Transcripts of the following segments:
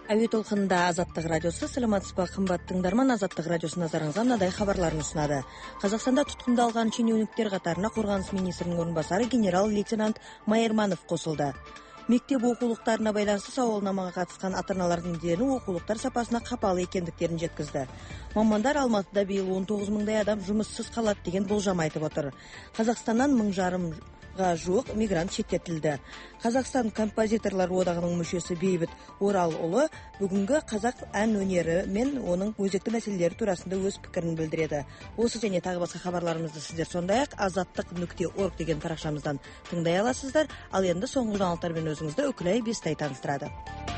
Әуе толқынында Азаттық радиосы. Саламатсызбы қымбатты тыңдарман, Азаттық радиосы назарыңызға мынадай хабарларын ұсынады. Қазақстанда тұтқында алған шенеуніктер қатарына қорғаныс министрінің орынбасары генерал-лейтенант Майырманов қосылды. Мектеп оқулықтарына байланысты сауалнамаға қатысқан ата-аналардың дені оқулықтар сапасына қапалы екендіктерін жеткізді. Мамандар Алматыда биыл 19 мыңдай адам жұмыссыз қалады деген болжам айтып отыр. Қазақстаннан 1,5 мыңға жуық мигрант шеттетілді. Қазақстан композиторлар одағының мүшесі Бейбіт Оралұлы бүгінгі қазақ ән өнері мен оның өзекті мәселелері турасында өз пікірін білдіреді. Осы және тағы басқа хабарларымызды сіздер сондай-ақ azаттық.org деген парақшамыздан тыңдай аласыздар. Ал енді соңғы жаңалықтармен өзіңізді Үкілай Бестай таныстырады.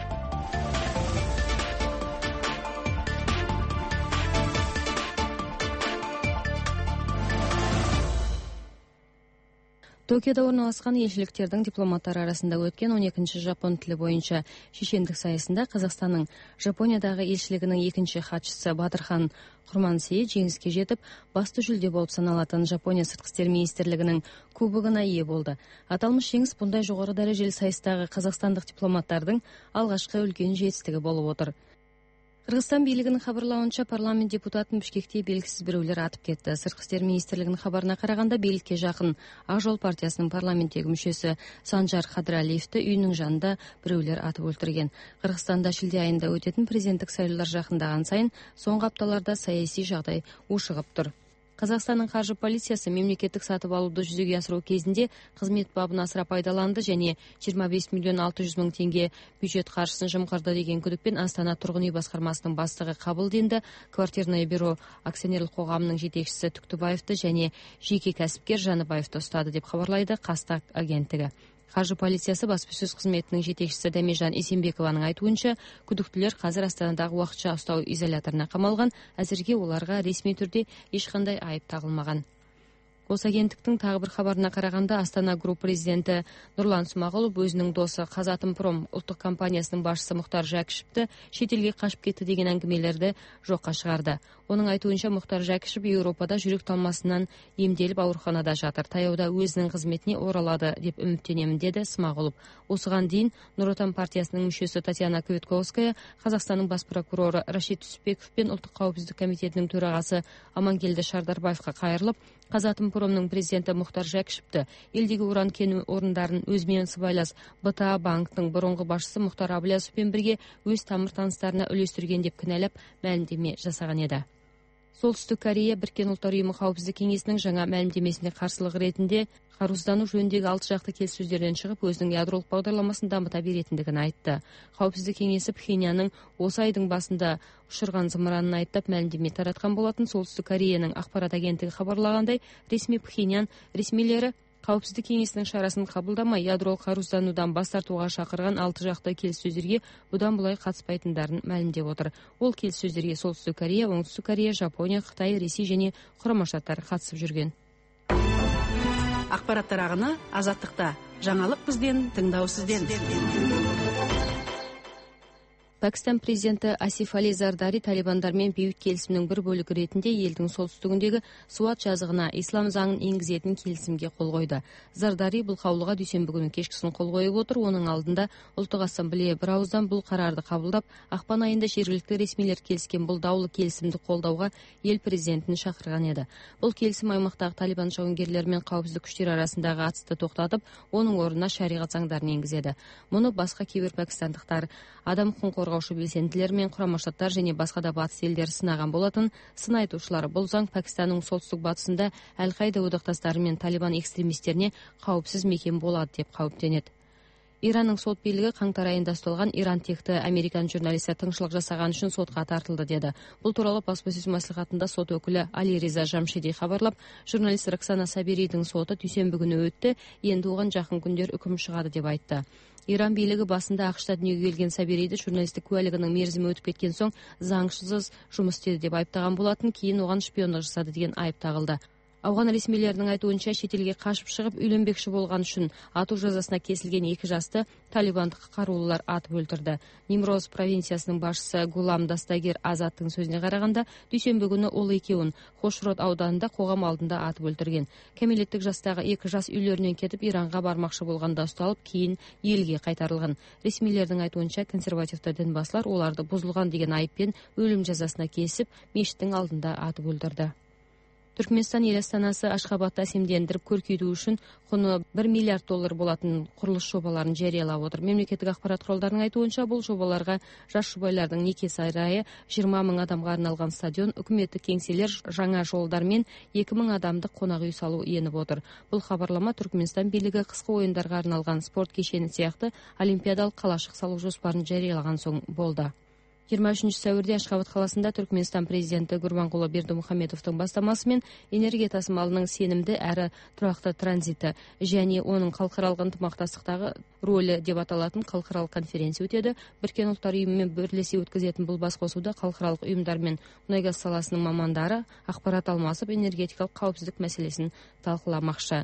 Токиода орналасқан елшіліктердің дипломаттары арасында өткен 12-ші жапон тілі бойынша шешендік сайысында Қазақстанның Жапониядағы елшілігінің екінші хатшысы Батырхан Құрмансейіт жеңіске жетіп, басты жүлде болып саналатын Жапония сыртқы істер министрлігінің кубогына ие болды. Аталмыш жеңіс бұндай жоғары дәрежелі сайыстағы қазақстандық дипломаттардың алғашқы үлкен жетістігі болып отыр. Қырғызстан билігінің хабарлауынша парламент депутатын Бішкекте белгісіз біреулер атып кетті. Сыртқы істер министрлігінің хабарына қарағанда билікке жақын Ақ жол партиясының парламенттегі мүшесі Санжар Қадырәлиевті үйінің жанында біреулер атып өлтірген. Қырғызстанда шілде айында өтетін президенттік сайлаулар жақындаған сайын соңғы апталарда саяси жағдай ушығып тұр. Қазақстанның қаржы полициясы мемлекеттік сатып алуды жүзеге асыру кезінде қызмет бабын асыра пайдаланды және 25 миллион 600 мың теңге бюджет қаржысын жымқырды деген күдікпен Астана тұрғын үй басқармасының бастығы Қабылдинді, Квартирное бюро акционерлік қоғамының жетекшісі Түктібаевты және жеке кәсіпкер Жаныбаевты ұстады деп хабарлайды Қазтаг агенттігі. Қаржы полициясы баспасөз қызметінің жетекшісі Дәмежан Есенбекованың айтуынша, күдіктілер қазір Астанадағы уақытша ұстау изоляторына қамалған, әзірге оларға ресми түрде ешқандай айып тағылмаған. Осы агенттіктің тағы бір хабарына қарағанда Астана Групп президенті Нұрлан Смағұлов өзінің досы Қазатомпром ұлттық компаниясының басшысы Мұхтар Жәкішевті шетелге қашып кетті деген әңгімелерді жоққа шығарды. Оның айтуынша Мұхтар Жәкішев Еуропада жүрек талмасынан емделіп ауруханада жатыр. Таяуда өзінің қызметіне оралады деп үміттенемін, деді Смағұлов. Осыған дейін Нұр Отан партиясының мүшесі Татьяна Квитковская, Қазақстанның бас прокуроры Рашид Түсіпбеков пен ұлттық қауіпсіздік комитетінің төрағасы Амангелді Шардарбаевқа қайырылып, Қазатомпромның президенті Мұхтар Жәкішевті елдегі уран кен орындарын өзімен сыбайлас БТА банктың бұрынғы басшысы Мұхтар Абылязовпен бірге өз тамыр-таныстарына үлестірген деп кінәлап мәлімдеме жасаған еді. Солтүстік Корея Біріккен ұлттар ұйымы қауіпсіздік кеңесінің жаңа мәлімдемесіне қарсылық ретінде қарусыздану жөніндегі 6 жақты келіссөздерден шығып, өзінің ядролық бағдарламасын дамыта беретіндігін айтты. Қауіпсіздік кеңесі Пхеньянның осы айдың басында ұшырған зымыранын айыптап мәлімдеме таратқан болатын. Солтүстік Кореяның ақпарат агенттігі хабарлағандай, ресми Пхеньян ресмилері Қауіпсіздік кеңесінің шарасын қабылдамай ядролық қарусызданудан бас тартуға шақырған 6 жақты келіссөздерге бұдан былай қатыспайтындарын мәлімдеп отыр. Ол келіссөздерге Солтүстік Корея, Оңтүстік Корея, Жапония, Қытай, Ресей және Құрама Штаттар қатысып жүрген. Ақпараттар ағыны Азаттықта. Жаңалық бізден, тыңдау сізден. Пәкістан президенті Асиф Али Зардари талибандармен бейбіт келісімнің бір бөлігі ретінде елдің солтүстігіндегі Суат жазығына ислам заңын енгізетін келісімге қол қойды. Зардари бұл қаулыға дүйсенбі күні кешкісін қол қойып отыр. Оның алдында ұлттық ассамблея бір ауыздан бұл қарарды қабылдап, ақпан айында жергілікті ресмилер келіскен бұл даулы келісімді қолдауға ел президентін шақырған еді. Бұл келісім аймақтағы талибан жауынгерлері мен қауіпсіздік күштері арасындағы атысты тоқтатып, оның орнына шариғат заңдарын енгізеді. Мұны басқа кейбір пәкістандықтар, адам құқығын қорғаушы белсенділер мен Құрама Штаттар және басқа да батыс елдері сынаған болатын. Сын айтушылар бұл заң Пәкістанның солтүстік батысында Әл-Қайда одақтастары мен талибан экстремистеріне қауіпсіз мекен болады деп қауіптенеді. Иранның сот билігі қаңтар айында ұсталған Иран текті американ журналисті тыңшылық жасаған үшін сотқа тартылды деді. Бұл туралы баспасөз мәслихатында сот өкілі Али Риза Жамшиди хабарлап, журналист Роксана Сабиридің соты дүйсенбі күні өтті, енді оған жақын күндер үкім шығады деп айтты. Иран билігі басында ақш-та дүниеге келген Сабириді журналистік куәлігінің мерзімі өтіп кеткен соң заңсыз жұмыс істеді деп айыптаған болатын, кейін оған шпиондық жасады деген айып тағылды. Ауған ресмилерінің айтуынша шетелге қашып шығып үйленбекші болған үшін ату жазасына кесілген 2 жасты талибандық қарулылар атып өлтірді. Нимроз провинциясының басшысы Гулам Дастагир Азаттың сөзіне қарағанда, дүйсенбі күні ол екеуін Хошрот ауданында қоғам алдында атып өлтірген. Кәмелеттік жастағы 2 жас үйлерінен кетіп Иранға бармақшы болғанда ұсталып, кейін елге қайтарылған. Ресмилердің айтуынша консервативті дінбасылар оларды бұзылған деген айыппен өлім жазасына кесіп, мешіттің алдында атып өлтірді. Түркменстан ел астанасы Ашхабадта әсемдендіріп көркейту үшін құны $1 миллиард болатын құрылыс жобаларын жариялап отыр. Мемлекеттік ақпарат құралдарының айтуынша, бұл жобаларға жас жұбайлардың неке сарайы, 20 000 адамға арналған стадион, үкіметтік кеңселер, жаңа жолдар мен 2000 адамдық қонақ үй салу еніп отыр. Бұл хабарлама Түркменстан билігі қысқы ойындарға арналған спорт кешені сияқты олимпиадалық қалашық салу жоспарын жариялаған соң болды. 23 сәуірде Ашхабад қаласында Түркменстан президенті Гурбанғұлы Бердімұхамедовтың бастамасымен энергия тасымалының сенімді әрі тұрақты транзиті және оның халықаралық ынтымақтастықтағы рөлі деп аталатын халықаралық конференция өтеді. Біріккен ұлттар ұйымымен бірлесе өткізетін бұл басқосуда халықаралық ұйымдар мен мұнайгаз саласының мамандары ақпарат алмасып, энергетикалық қауіпсіздік мәселесін талқыламақшы.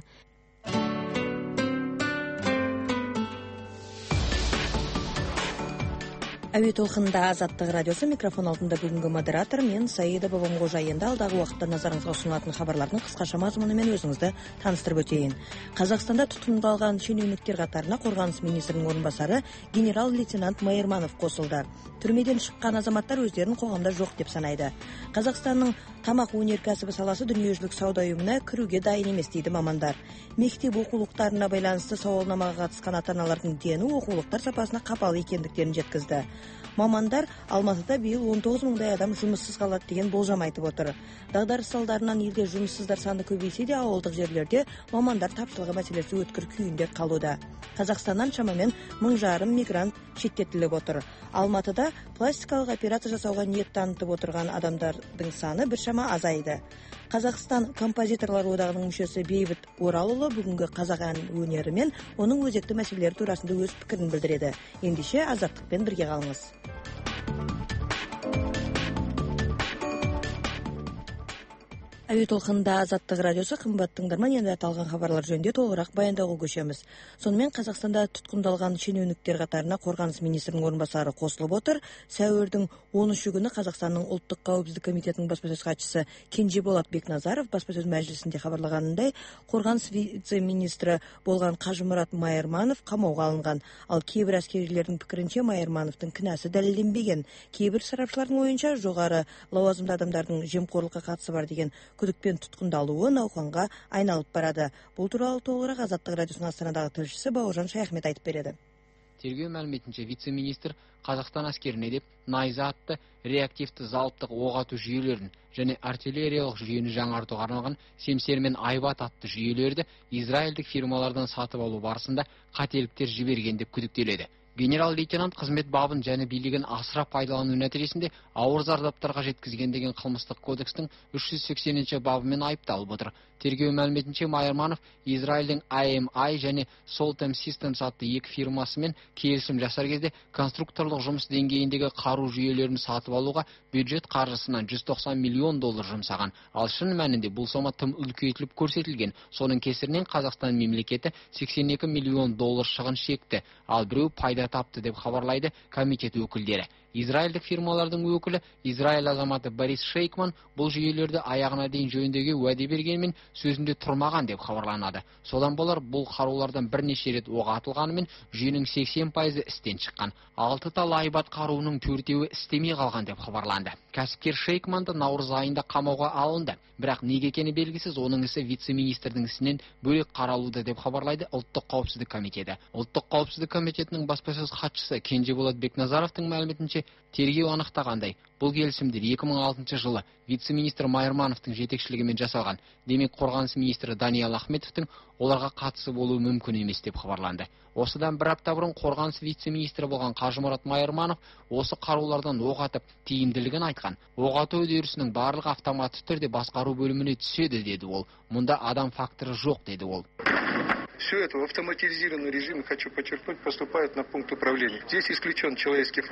Әуе толқынында Азаттық радиосы, микрофон алдында бүгінгі модератор мен Саида Бабамғожа. Енді алдағы уақытта назарыңызға ұсынылатын хабарлардың қысқаша мазмұнымен өзіңізді таныстырып өтейін. Қазақстанда тұтқынға алған шенеуніктер қатарына қорғаныс министрінің орынбасары генерал-лейтенант Майырманов қосылды. Түрмеден шыққан азаматтар өздерін қоғамда жоқ деп санайды. Қазақстанның тамақ өнеркәсібі саласы дүниежүзілік сауда ұйымына кіруге дайын емес дейді мамандар. Мектеп оқулықтарына байланысты сауалнамаға қатысқан ата-аналардың дені оқулықтар сапасына қапалы екендіктерін жеткізді. Мамандар Алматыда биыл 19 000 адам жұмыссыз қалады деген болжам айтып отыр. Дағдарыс салдарынан елде жұмыссыздар саны көбейсе де, ауылдық жерлерде мамандар тапшылығы мәселесі өткір күйінде қалуда. Қазақстаннан шамамен 1,5 мигрант шеттетіліп отыр. Алматыда пластикалық операция жасауға ниет танытып отырған адамдардың саны біршама азайды. Қазақстан композиторлар одағының мүшесі Бейбіт Оралұлы бүгінгі қазақ ән өнері мен оның өзекті мәселелері турасында өз пікірін білдіреді. Ендеше Азаттықпен бірге қалыңыз. Әуе толқынында Азаттық радиосы, қымбатты тыңдарман, енді аталған хабарлар жөнінде толығырақ баяндауға көшеміз. Сонымен Қазақстанда тұтқындалған шенеуніктер қатарына қорғаныс министрінің орынбасары қосылып отыр. Сәуірдің 13 күні Қазақстанның ұлттық қауіпсіздік комитетінің баспасөз хатшысы Кенжеболат Бекназаров баспасөз мәжілісінде хабарлағанындай, қорғаныс вице-министрі болған Қажымұрат Майырманов қамауға алынған. Ал кейбір әскерилердің пікірінше Майырмановтың кінәсі дәлелденбеген. Кейбір сарапшылардың ойынша жоғары лауазымды адамдардың жемқорлыққа қатысы бар деген күдікпен тұтқындалуы науқанға айналып барады. Бұл туралы толығырақ Азаттық радиосының Астанадағы тілшісі Бауыржан Шаяхмет айтып береді. Тергеу мәліметінше вице-министр Қазақстан әскеріне деп найза атты реактивті залыптық оқ ату жүйелерін және артиллериялық жүйені жаңартуға арналған Семсер мен Айбат атты жүйелерді израильдік фирмалардан сатып алу барысында қателіктер жіберген деп күдіктеледі. Генерал-лейтенант қызмет бабын және билігін асыра пайдалану нәтижесінде ауыр зардаптарға жеткізген деген қылмыстық кодекстің 380-ші бабымен айыпталып отыр. Тергеу мәліметінше Майырманов Израильдің IMI және Soltem Systems атты екі фирмасымен келісім жасар кезде конструкторлық жұмыс деңгейіндегі қару жүйелерін сатып алуға бюджет қаржысынан $190 миллион жұмсаған. Ал шын мәнінде бұл сома тым үлкейтіліп көрсетілген. Соның кесірінен Қазақстан мемлекеті $82 миллион шығын шекті, ал біреу пайда тапты деп хабарлайды комитет өкілдері. Израильдік фирмалардың өкілі Израиль азаматы Борис Шейкман бұл жүйелерді аяғына дейін жөндеуге уәде бергенмен сөзінде тұрмаған деп хабарланады. Содан болар бұл қарулардан бірнеше рет оқ атылғанымен жүйенің 80% істен шыққан. 6 тал Айбат қаруының 4-еуі істемей қалған деп хабарланды. Кәсіпкер Шейкманды наурыз айында қамауға алынды. Бірақ неге екені белгісіз, оның ісі вице-министрдің ісінен бөлек қаралуда деп хабарлайды Ұлттық қауіпсіздік комитеті. Ұлттық қауіпсіздік комитетінің баспасөз хатшысы Кенжеболат Бекназаровтың мәліметінше, тергеу анықтағандай, бұл келісімдер 2006 жылы вице-министр Майырмановтың жетекшілігімен жасалған. Демек, қорғаныс министрі Даниал Ахметовтың оларға қатысы болуы мүмкін емес деп хабарланды. Осыдан бір апта бұрын қорғаныс вице-министрі болған Қажымұрат Майырманов осы қарулардан оқ атып тиімділігін айтқан. Оқ ату үдерісінің барлығы автоматты түрде басқару бөліміне түседі деді ол. Мұнда адам факторы жоқ деді ол. Все это в автоматизированном режиме, хочу подчеркнуть, поступает на пункт управления. Здесь исключен человеческий фактор.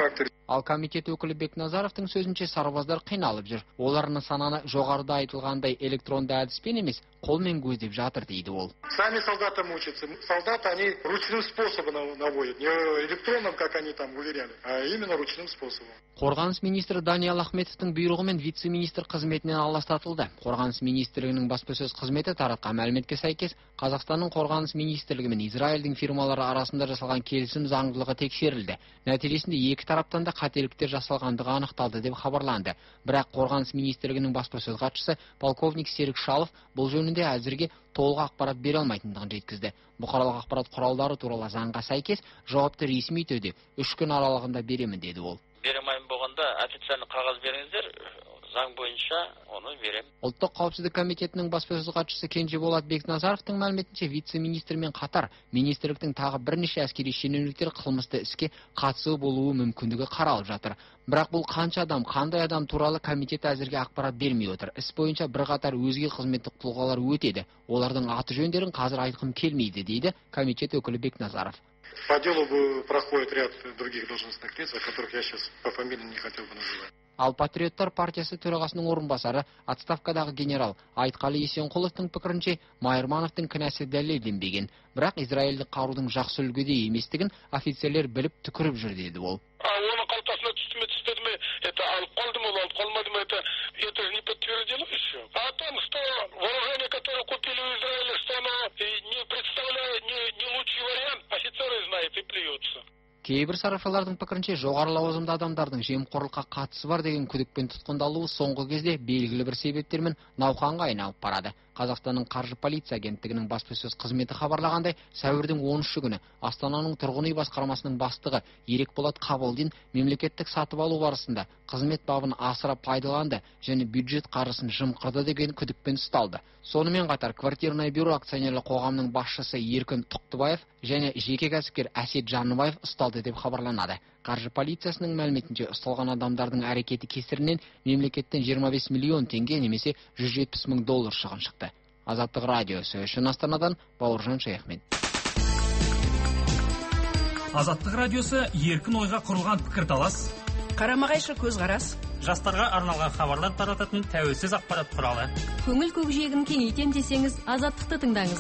Ал комитет өкілі Бекназаровтың сөзінше сарбаздар қиналып жүр. Олар нысананы жоғарыда айтылғандай электронды әдіспен емес, қолмен көздеп жатыр дейді ол. Сами солдаты мучатся. Солдаты они ручным способом наводят. Не электронным, как они там уверяли, а именно ручным способом. Қорғаныс министрі Даниал Ахметовтың бұйрығымен вице-министр қызметінен аластатылды. Қорғаныс министрлігінің баспасөз қызметі таратқан мәліметке сәйкес, Қазақстанның қорғаныс министрлігі мен Израильдің фирмалары арасында жасалған келісім заңдылығы тексерілді. Нәтижесінде екі тараптан да қателіктер жасалғандығы анықталды деп хабарланды. Бірақ қорғаныс министрлігінің баспасөз хатшысы полковник Серік Шалов бұл жөнінде әзірге толық ақпарат бере алмайтындығын жеткізді. Бұқаралық ақпарат құралдары туралы заңға сәйкес жауапты ресми түрде 3 күн аралығында беремін деді ол. Беремайын болғанда официальный қағаз беріңіздер, заң бойынша оны берем. Ұлттық қауіпсіздік комитетінің баспасөз хатшысы Кенжеболат Бекназаровтың мәліметінше вице-министрмен қатар министрліктің тағы бірнеше әскери шенеуніктер қылмысты іске қатысуы болуы мүмкіндігі қаралып жатыр. Бірақ бұл қанша адам, қандай адам туралы комитет әзірге ақпарат бермей отыр. Іс бойынша бірқатар өзге қызметтік тұлғалар өтеді. Олардың аты жөндерін қазір айтқым келмейді, дейді комитет өкілі Бекназаров. По делу проходит ряд других должностных лиц, о которых я сейчас по фамилии не хотел бы называть. Ал Патриоттар партиясы төрағасының орынбасары, отставкадағы генерал Айтқали Есенқұловтың пікірінше, Майырмановтың кінәсі дәлелденбеген. Бірақ израильдік қарудың жақсы үлгіде еместігін офицерлер біліп түкіріп жүр деді ол. Оны қалтасына түстеді ме, это алып қалды ма, алып қалмады ма, это не подтвердило еще. А там, что вооружение, которое купили в Израиле, что оно не представляет, не лучший вариант, офицеры знают и плюются. Кейбір сарапшылардың пікірінше, жоғары лауазымды адамдардың жемқорлыққа қатысы бар деген күдікпен тұтқындалуы соңғы кезде белгілі бір себептермен науқанға айналып барады. Қазақстанның қаржы полиция агенттігінің баспасөз қызметі хабарлағандай, сәуірдің 13 күні Астананың тұрғын үй басқармасының бастығы Ерекболат Қабылдин мемлекеттік сатып алу барысында қызмет бабын асыра пайдаланды және бюджет қаржысын жымқырды деген күдікпен ұсталды. Сонымен қатар Квартирное бюро акционерлік қоғамның басшысы Еркін Тұқтыбаев және жеке кәсіпкер Әсет Жаныбаев ұсталды деп хабарланады. Қаржы полициясының мәліметінше ұсталған адамдардың әрекеті кесірінен мемлекеттен 25 миллион теңге немесе 170 мың доллар шығын шықты. Азаттық радиосы үшін Астанадан Бауыржан Шаяхмет. Азаттық радиосы еркін ойға құрылған пікірталас, Қарама-қайшы көзқарас, жастарға арналған хабарлар тарататын тәуелсіз ақпарат құралы. Көңіл көкжиегін кеңейтем десеңіз, Азаттықты тыңдаңыз.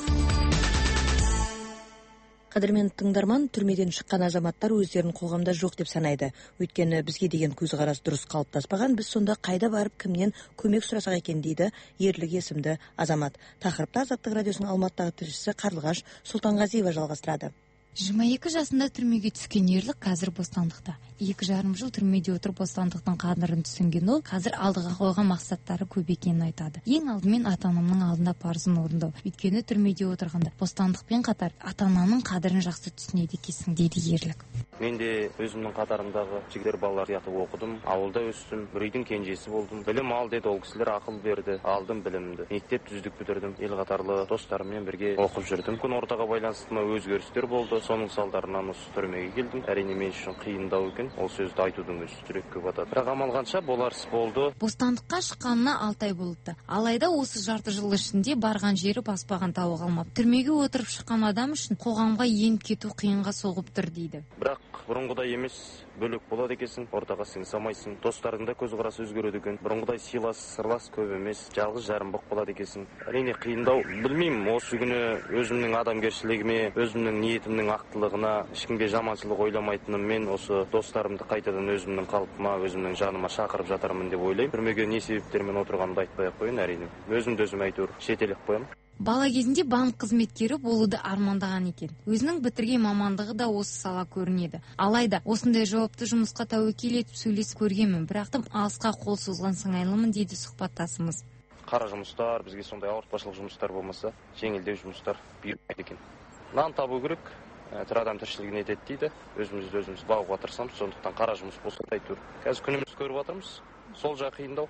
Қадірмен тыңдарман, түрмеден шыққан азаматтар өздерін қоғамда жоқ деп санайды. Өйткені бізге деген көзқарас дұрыс қалыптаспаған, біз сонда қайда барып кімнен көмек сұрасақ екен дейді Ерлік есімді азамат. Тақырыпты Азаттық радиосының Алматыдағы тілшісі Қарлығаш Сұлтанғазиева жалғастырады. 22 жасында түрмеге түскен Ерлік қазір бостандықта. 2,5 жыл түрмеде отырып бостандықтың қадірін түсінген ол қазір алдыға қойған мақсаттары көп екенін айтады. Ең алдымен ата-анамның алдында парызын орындау. Өйткені түрмеде отырғанда бостандықпен қатар ата-ананың қадірін жақсы түсінеді екенсің, дейді Ерлік. Мен де өзімнің қатарымдағы жігер балалар сияқты оқыдым, ауылда өстім, бір үйдің кенжесі болдым. Білім ал деді, ол кісілер ақыл берді, алдым білімді. Мектеп түздік бітірдім, ел қатарлы достарыммен бірге оқып жүрдім. Күн ортаға байланысты өзгерістер болды. Соның салдарынан осы түрмеге келдім. Әрине мен үшін қиындау екен. Ол сөзді айтудың өзі жүрекке батады. Бірақ амал қанша болар іс болды. Бостандыққа шыққанына 6 ай болыпты. Алайда осы жарты жыл ішінде барған жері баспаған тауы қалмап. Түрмеге отырып шыққан адам үшін қоғамға еніп кету қиынға соғып тұр дейді. Бірақ бұрынғыдай емес, бөлек болады екенсің, ортаға сіңісе алмайсың. Достардың да көзқарасы өзгереді екен. Бұрынғыдай сыйлас, сырлас көп емес, жалғыз жарымбақ болады екенсің. Әрине қиындау. Білмеймін, осы күні өзімнің адамгершілігіме, өзімнің ниетімнің ақтылығына, ешкімге жаманшылық ойламайтыныммен осы достарымды қайтадан өзімнің қалпыма, өзімнің жаныма шақырып жатармын деп ойлаймын. Түрмеге не себептермен отырғанымды айтпай-ақ қояйын, әрине. Өзімді өзім әйтеуір шетелеп қоямын. Бала кезінде банк қызметкері болуды армандаған екен. Өзінің бітірген мамандығы да осы сала көрінеді. Алайда осындай жауапты жұмысқа тәуекел етіп сөйлесіп көргенмін, бірақ тым алысқа қол созған сыңайлымын, дейді сұхбаттасымыз. Қара жұмыстар, бізге сондай ауыртпашылық жұмыстар болмаса, жеңілдеу жұмыстар бұйырмайды екен. Нан табу керек, тірі адам тіршілігін етеді дейді. Өзімізді өзіміз бағуға тырысамыз, сондықтан қара жұмыс болса да әйтеуір. Қазір күнімізді көріп жатырмыз. Сол жағы қиындау.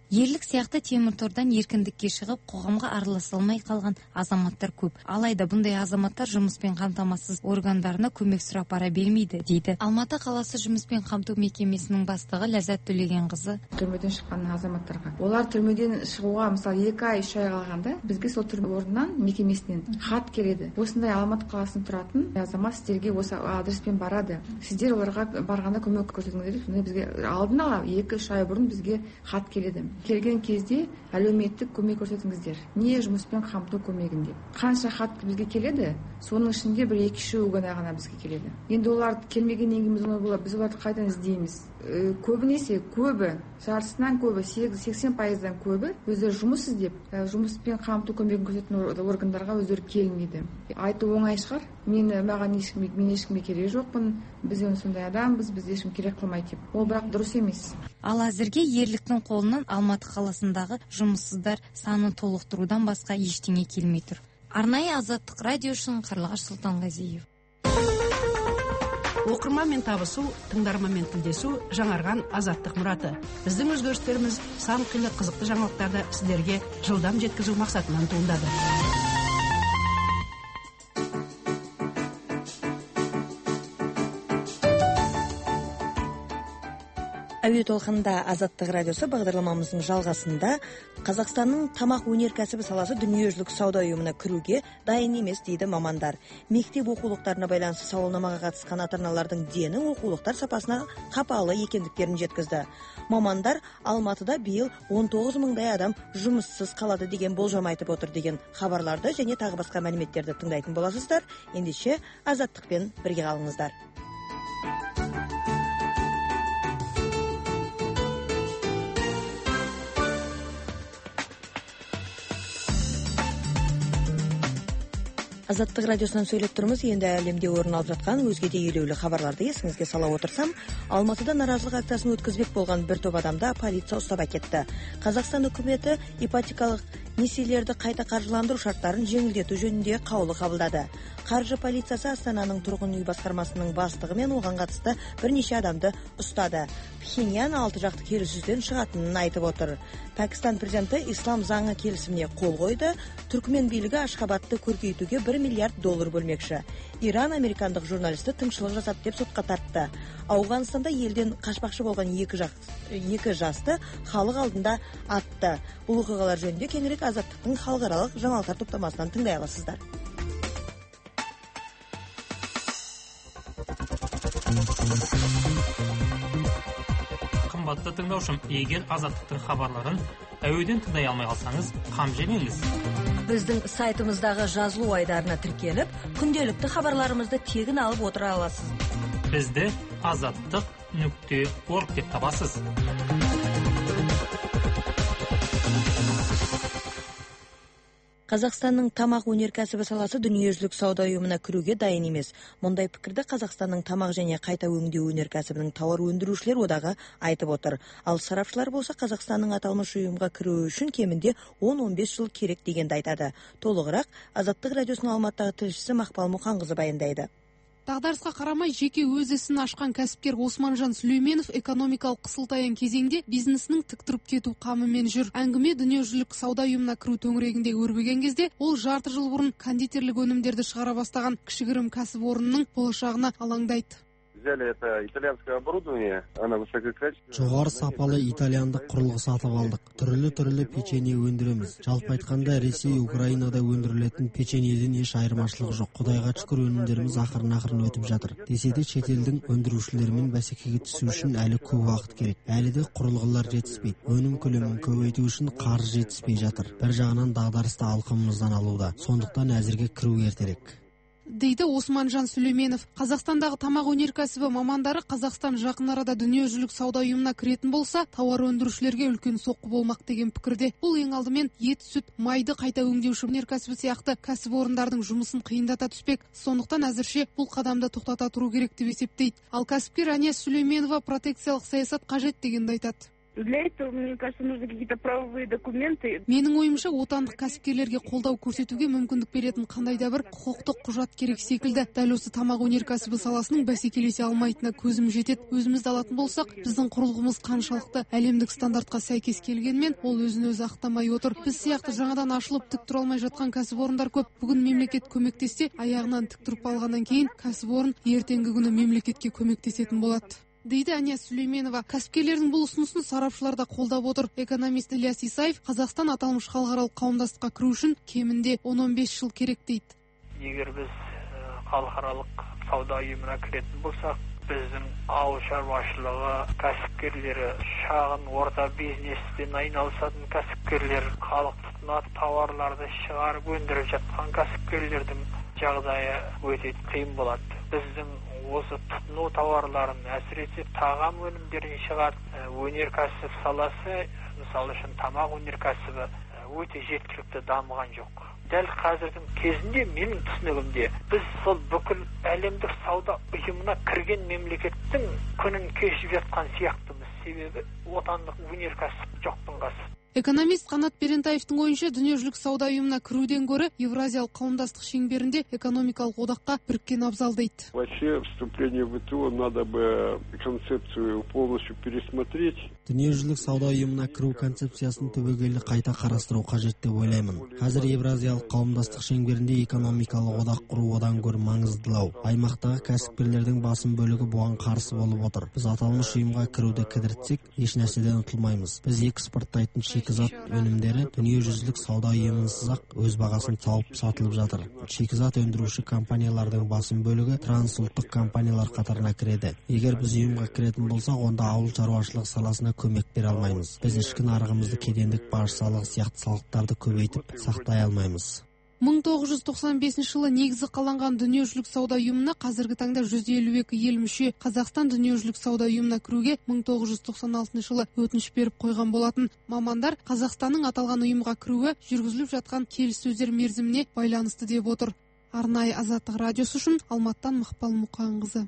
Ерлік сияқты темір тордан еркіндікке шығып, қоғамға араласа алмай қалған азаматтар көп. Алайда бұндай азаматтар жұмыспен қамтамасыз органдарына көмек сұрап бара бермейді, дейді Алматы қаласы жұмыспен қамту мекемесінің бастығы Ләззат Төлегенқызы. Түрмеден шыққан азаматтарға. Олар түрмеден шығуға мысалы 2 ай 3 ай қалғанда бізге сол түрме орнынан мекемесінен хат келеді. Осындай Алматы қаласында тұратын азамат сіздерге осы адреспен барады. Сіздер оларға барғанда көмек көрсетіңіздер. Сонда бізге алдын ала 2-3 ай бұрын бізге хат келеді. Келген кезде әлеуметтік көмек көрсетіңіздер. Не жұмыспен қамту көмегінде. Қанша хат бізге келеді? Соның ішінде бір 2-3 ғана бізге келеді. Енді олар келмегеннен кейін біз оларды қайдан іздейміз? Көбінесе жартысынан көбі 80%-дан көбі өздері жұмыс іздеп, жұмыспен қамту көмегін көрсететін органдарға өздері келмейді. Айту оңай шығар. Мен ешкімге керек жоқпын. Біз сондай адамбыз, біз ешкім керек қылмайды деп. Ол бірақ дұрыс емес. Ал әзірге ерліктің қолынан Алматы қаласындағы жұмыссыздар санын толықтырудан басқа ештеңе келмей тұр. Арнайы Азаттық радио үшін Қарлығаш Сұлтанғазиев. Оқырманмен табысу, тыңдарманмен тілдесу жаңарған азаттық мұраты. Біздің өзгерістеріміз сан қилы қызықты жаңалықтарды сіздерге жылдам жеткізу мақсатынан туындады. Әуе толқынында Азаттық радиосы бағдарламамыздың жалғасында Қазақстанның тамақ өнеркәсібі саласы дүниежүзілік сауда ұйымына кіруге дайын емес дейді мамандар. Мектеп оқулықтарына байланысты сауалнамаға қатысқан ата-аналардың дені оқулықтар сапасына қапалы екендіктерін жеткізді. Мамандар Алматыда биыл 19 мыңдай адам жұмыссыз қалады деген болжам айтып отыр деген хабарларды және тағы басқа мәліметтерді тыңдайтын боласыздар. Ендеше Азаттықпен бірге қалыңыздар. Азаттық радиосынан сөйлеп тұрмыз. Енді әлемде орын алып жатқан өзге де елеулі хабарларды есіңізге сала отырсам, Алматыда наразылық акциясын өткізбек болған бір топ адамды полиция ұстап әкетті. Қазақстан үкіметі ипотекалық несиелерді қайта қаржыландыру шарттарын жеңілдету жөнінде қаулы қабылдады. Қаржы полициясы Астананың тұрғын үй басқармасының бастығы мен оған қатысты бірнеше адамды ұстады. Пхеньян 6 жақты келіссөзден шығатынын айтып отыр. Пәкістан президенті ислам заңы келісіміне қол қойды. Түркмен билігі Ашхабадты көркейтуге $1 миллиард бөлмекші. Иран американдық журналисті тыңшылық жасады деп сотқа тартты. Ауғанстанда елден қашпақшы болған екі жасты халық алдында атты. Бұл оқиғалар жөнінде кеңірек Азаттықтың халықаралық жаңалықтар топтамасынан тыңдай аласыздар. Қымбатты тыңдаушым, егер Азаттықтың хабарларын әуеден тыңдай алмай қалсаңыз, қам жемеңіз. Біздің сайтымыздағы жазылу айдарына тіркеліп, күнделікті хабарларымызды тегін алып отыра аласыз. Бізді azаттық.org деп табасыз. Қазақстанның тамақ өнеркәсібі саласы дүниежүзілік сауда ұйымына кіруге дайын емес. Мұндай пікірді Қазақстанның тамақ және қайта өңдеу өнеркәсібінің тауар өндірушілер одағы айтып отыр. Ал сарапшылар болса Қазақстанның аталмыш ұйымға кіруі үшін кемінде 10-15 жыл керек дегенді айтады. Толығырақ Азаттық радиосының Алматыдағы тілшісі Мақпал Мұқанқызы баяндайды. Дағдарысқа қарамай жеке өз ісін ашқан кәсіпкер Османжан Сүлейменов экономикалық қысылтаяң кезеңде бизнесінің тік тұрып кету қамымен жүр. Әңгіме дүниежүзілік сауда ұйымына кіру төңірегінде өрбіген кезде ол жарты жыл бұрын кондитерлік өнімдерді шығара бастаған кішігірім кәсіпорынның болашағына алаңдайды. Жоғары сапалы итальяндық құрылғы сатып алдық. Түрлі печенье өндіреміз. Жалпы айтқанда Ресей, Украинада өндірілетін печеньеден еш айырмашылық жоқ. Құдайға шүкір өнімдеріміз ақырын өтіп жатыр. Десе де шетелдің өндірушілерімен бәсекеге түсу үшін әлі көп уақыт керек. Әлі де құрылғылар жетіспейді. Өнім көлемін көбейту үшін қаржы жетіспей жатыр. Бір жағынан дағдарысты алқымымыздан алуда. Сондықтан әзірге кіру ертерек. Дейді Османжан Сүлейменов. Қазақстандағы тамақ өнеркәсібі мамандары Қазақстан жақын арада дүниежүзілік сауда ұйымына кіретін болса, тауар өндірушілерге үлкен соққы болмақ деген пікірде. Бұл ең алдымен ет, сүт, майды қайта өңдеуші өнеркәсібі сияқты кәсіпорындардың жұмысын қиындата түспек. Сондықтан әзірше бұл қадамды тоқтата тұру керек деп есептейді. Ал кәсіпкер Ания Сүлейменова протекциялық саясат қажет дегенді айтады. Для этого, мне кажется, нужны какие-то правовые документы. Менің ойымша, отандық кәсіпкерлерге қолдау көрсетуге мүмкіндік беретін қандай да бір құқықтық құжат керек секілді. Дәл осы тамақ өнеркәсібі саласының бәсекелесе алмайтынына көзім жетеді. Өзімізді алатын болсақ, біздің құрылғымыз қаншалықты әлемдік стандартқа сәйкес келгенмен, ол өзін өзі ақтамай отыр. Біз сияқты жаңадан ашылып тік тұра алмай жатқан кәсіпорындар көп. Бүгін мемлекет көмектессе, аяғынан тік тұрып алғаннан кейін кәсіпорын ертеңгі күні мемлекетке көмектесетін болады, дейді Ания Сүлейменова. Кәсіпкерлердің бұл ұсынысын сарапшылар да қолдап отыр. Экономист Ильяс Исаев Қазақстан аталмыш халықаралық қауымдастыққа кіру үшін кемінде 10-15 жыл керек дейді. Егер біз халықаралық сауда ұйымына кіретін болсақ, біздің ауыл шаруашылығы кәсіпкерлері, шағын орта бизнеспен айналысатын кәсіпкерлер, халық тұтынатын тауарларды шығарып өндіріп жатқан кәсіпкерлердің жағдайы өте қиын болады. Біздің осы тұтыну тауарларын, әсіресе тағам өнімдерін шығарып, өнеркәсіп саласы, мысалы үшін тамақ өнеркәсібі өте жеткілікті дамыған жоқ. Дәл қазірдің кезінде менің түсінігімде біз сол бүкіл әлемдік сауда ұйымына кірген мемлекеттің күнін кешіп жатқан сияқтымыз. Себебі отандық өнеркәсіп жоқтың қасы. Экономист Қанат Берентаевтың ойынша, дүниежүзілік сауда ұйымына кіруден гөрі Евразиялық қауымдастық шеңберінде экономикалық одаққа біріккен абзал дейді. Вообще, вступление в ВТО надо бы концепцию полностью пересмотреть. Дүниежүзілік сауда ұйымына кіру концепциясын түбегейлі қайта қарастыру қажет деп ойлаймын. Қазір Евразиялық қауымдастық шеңберінде экономикалық одақ құру одан гөрі маңыздылау. Аймақтағы кәсіпкерлердің басым бөлігі бұған қарсы болып отыр. Біз аталмыш ұйымға кіруді кідіртсек, еш нәрседен ұтылмаймыз. Біз экспорттайтын шикізат өнімдері дүниежүзілік сауда ұйымынсыз-ақ өз бағасын тауып сатылып жатыр. Шикізат өндіруші компаниялардың басым бөлігі трансұлттық компаниялар қатарына кіреді. Егер біз ұйымға кіретін болсақ, онда ауыл шаруашылық саласына көмек бере алмаймыз. Біз ішкі нарығымызды кедендік баж салығы сияқты салықтарды көбейтіп сақтай алмаймыз. 1995 жылы негізі қаланған дүниежүзілік сауда ұйымына қазіргі таңда 152 ел мүше. Қазақстан дүниежүзілік сауда ұйымына кіруге 1996 жылы өтініш беріп қойған болатын. Мамандар Қазақстанның аталған ұйымға кіруі жүргізіліп жатқан келіссөздер мерзіміне байланысты деп отыр. Арнайы Азаттық радиосы үшін Алматтан Мақпал Мұқанқызы.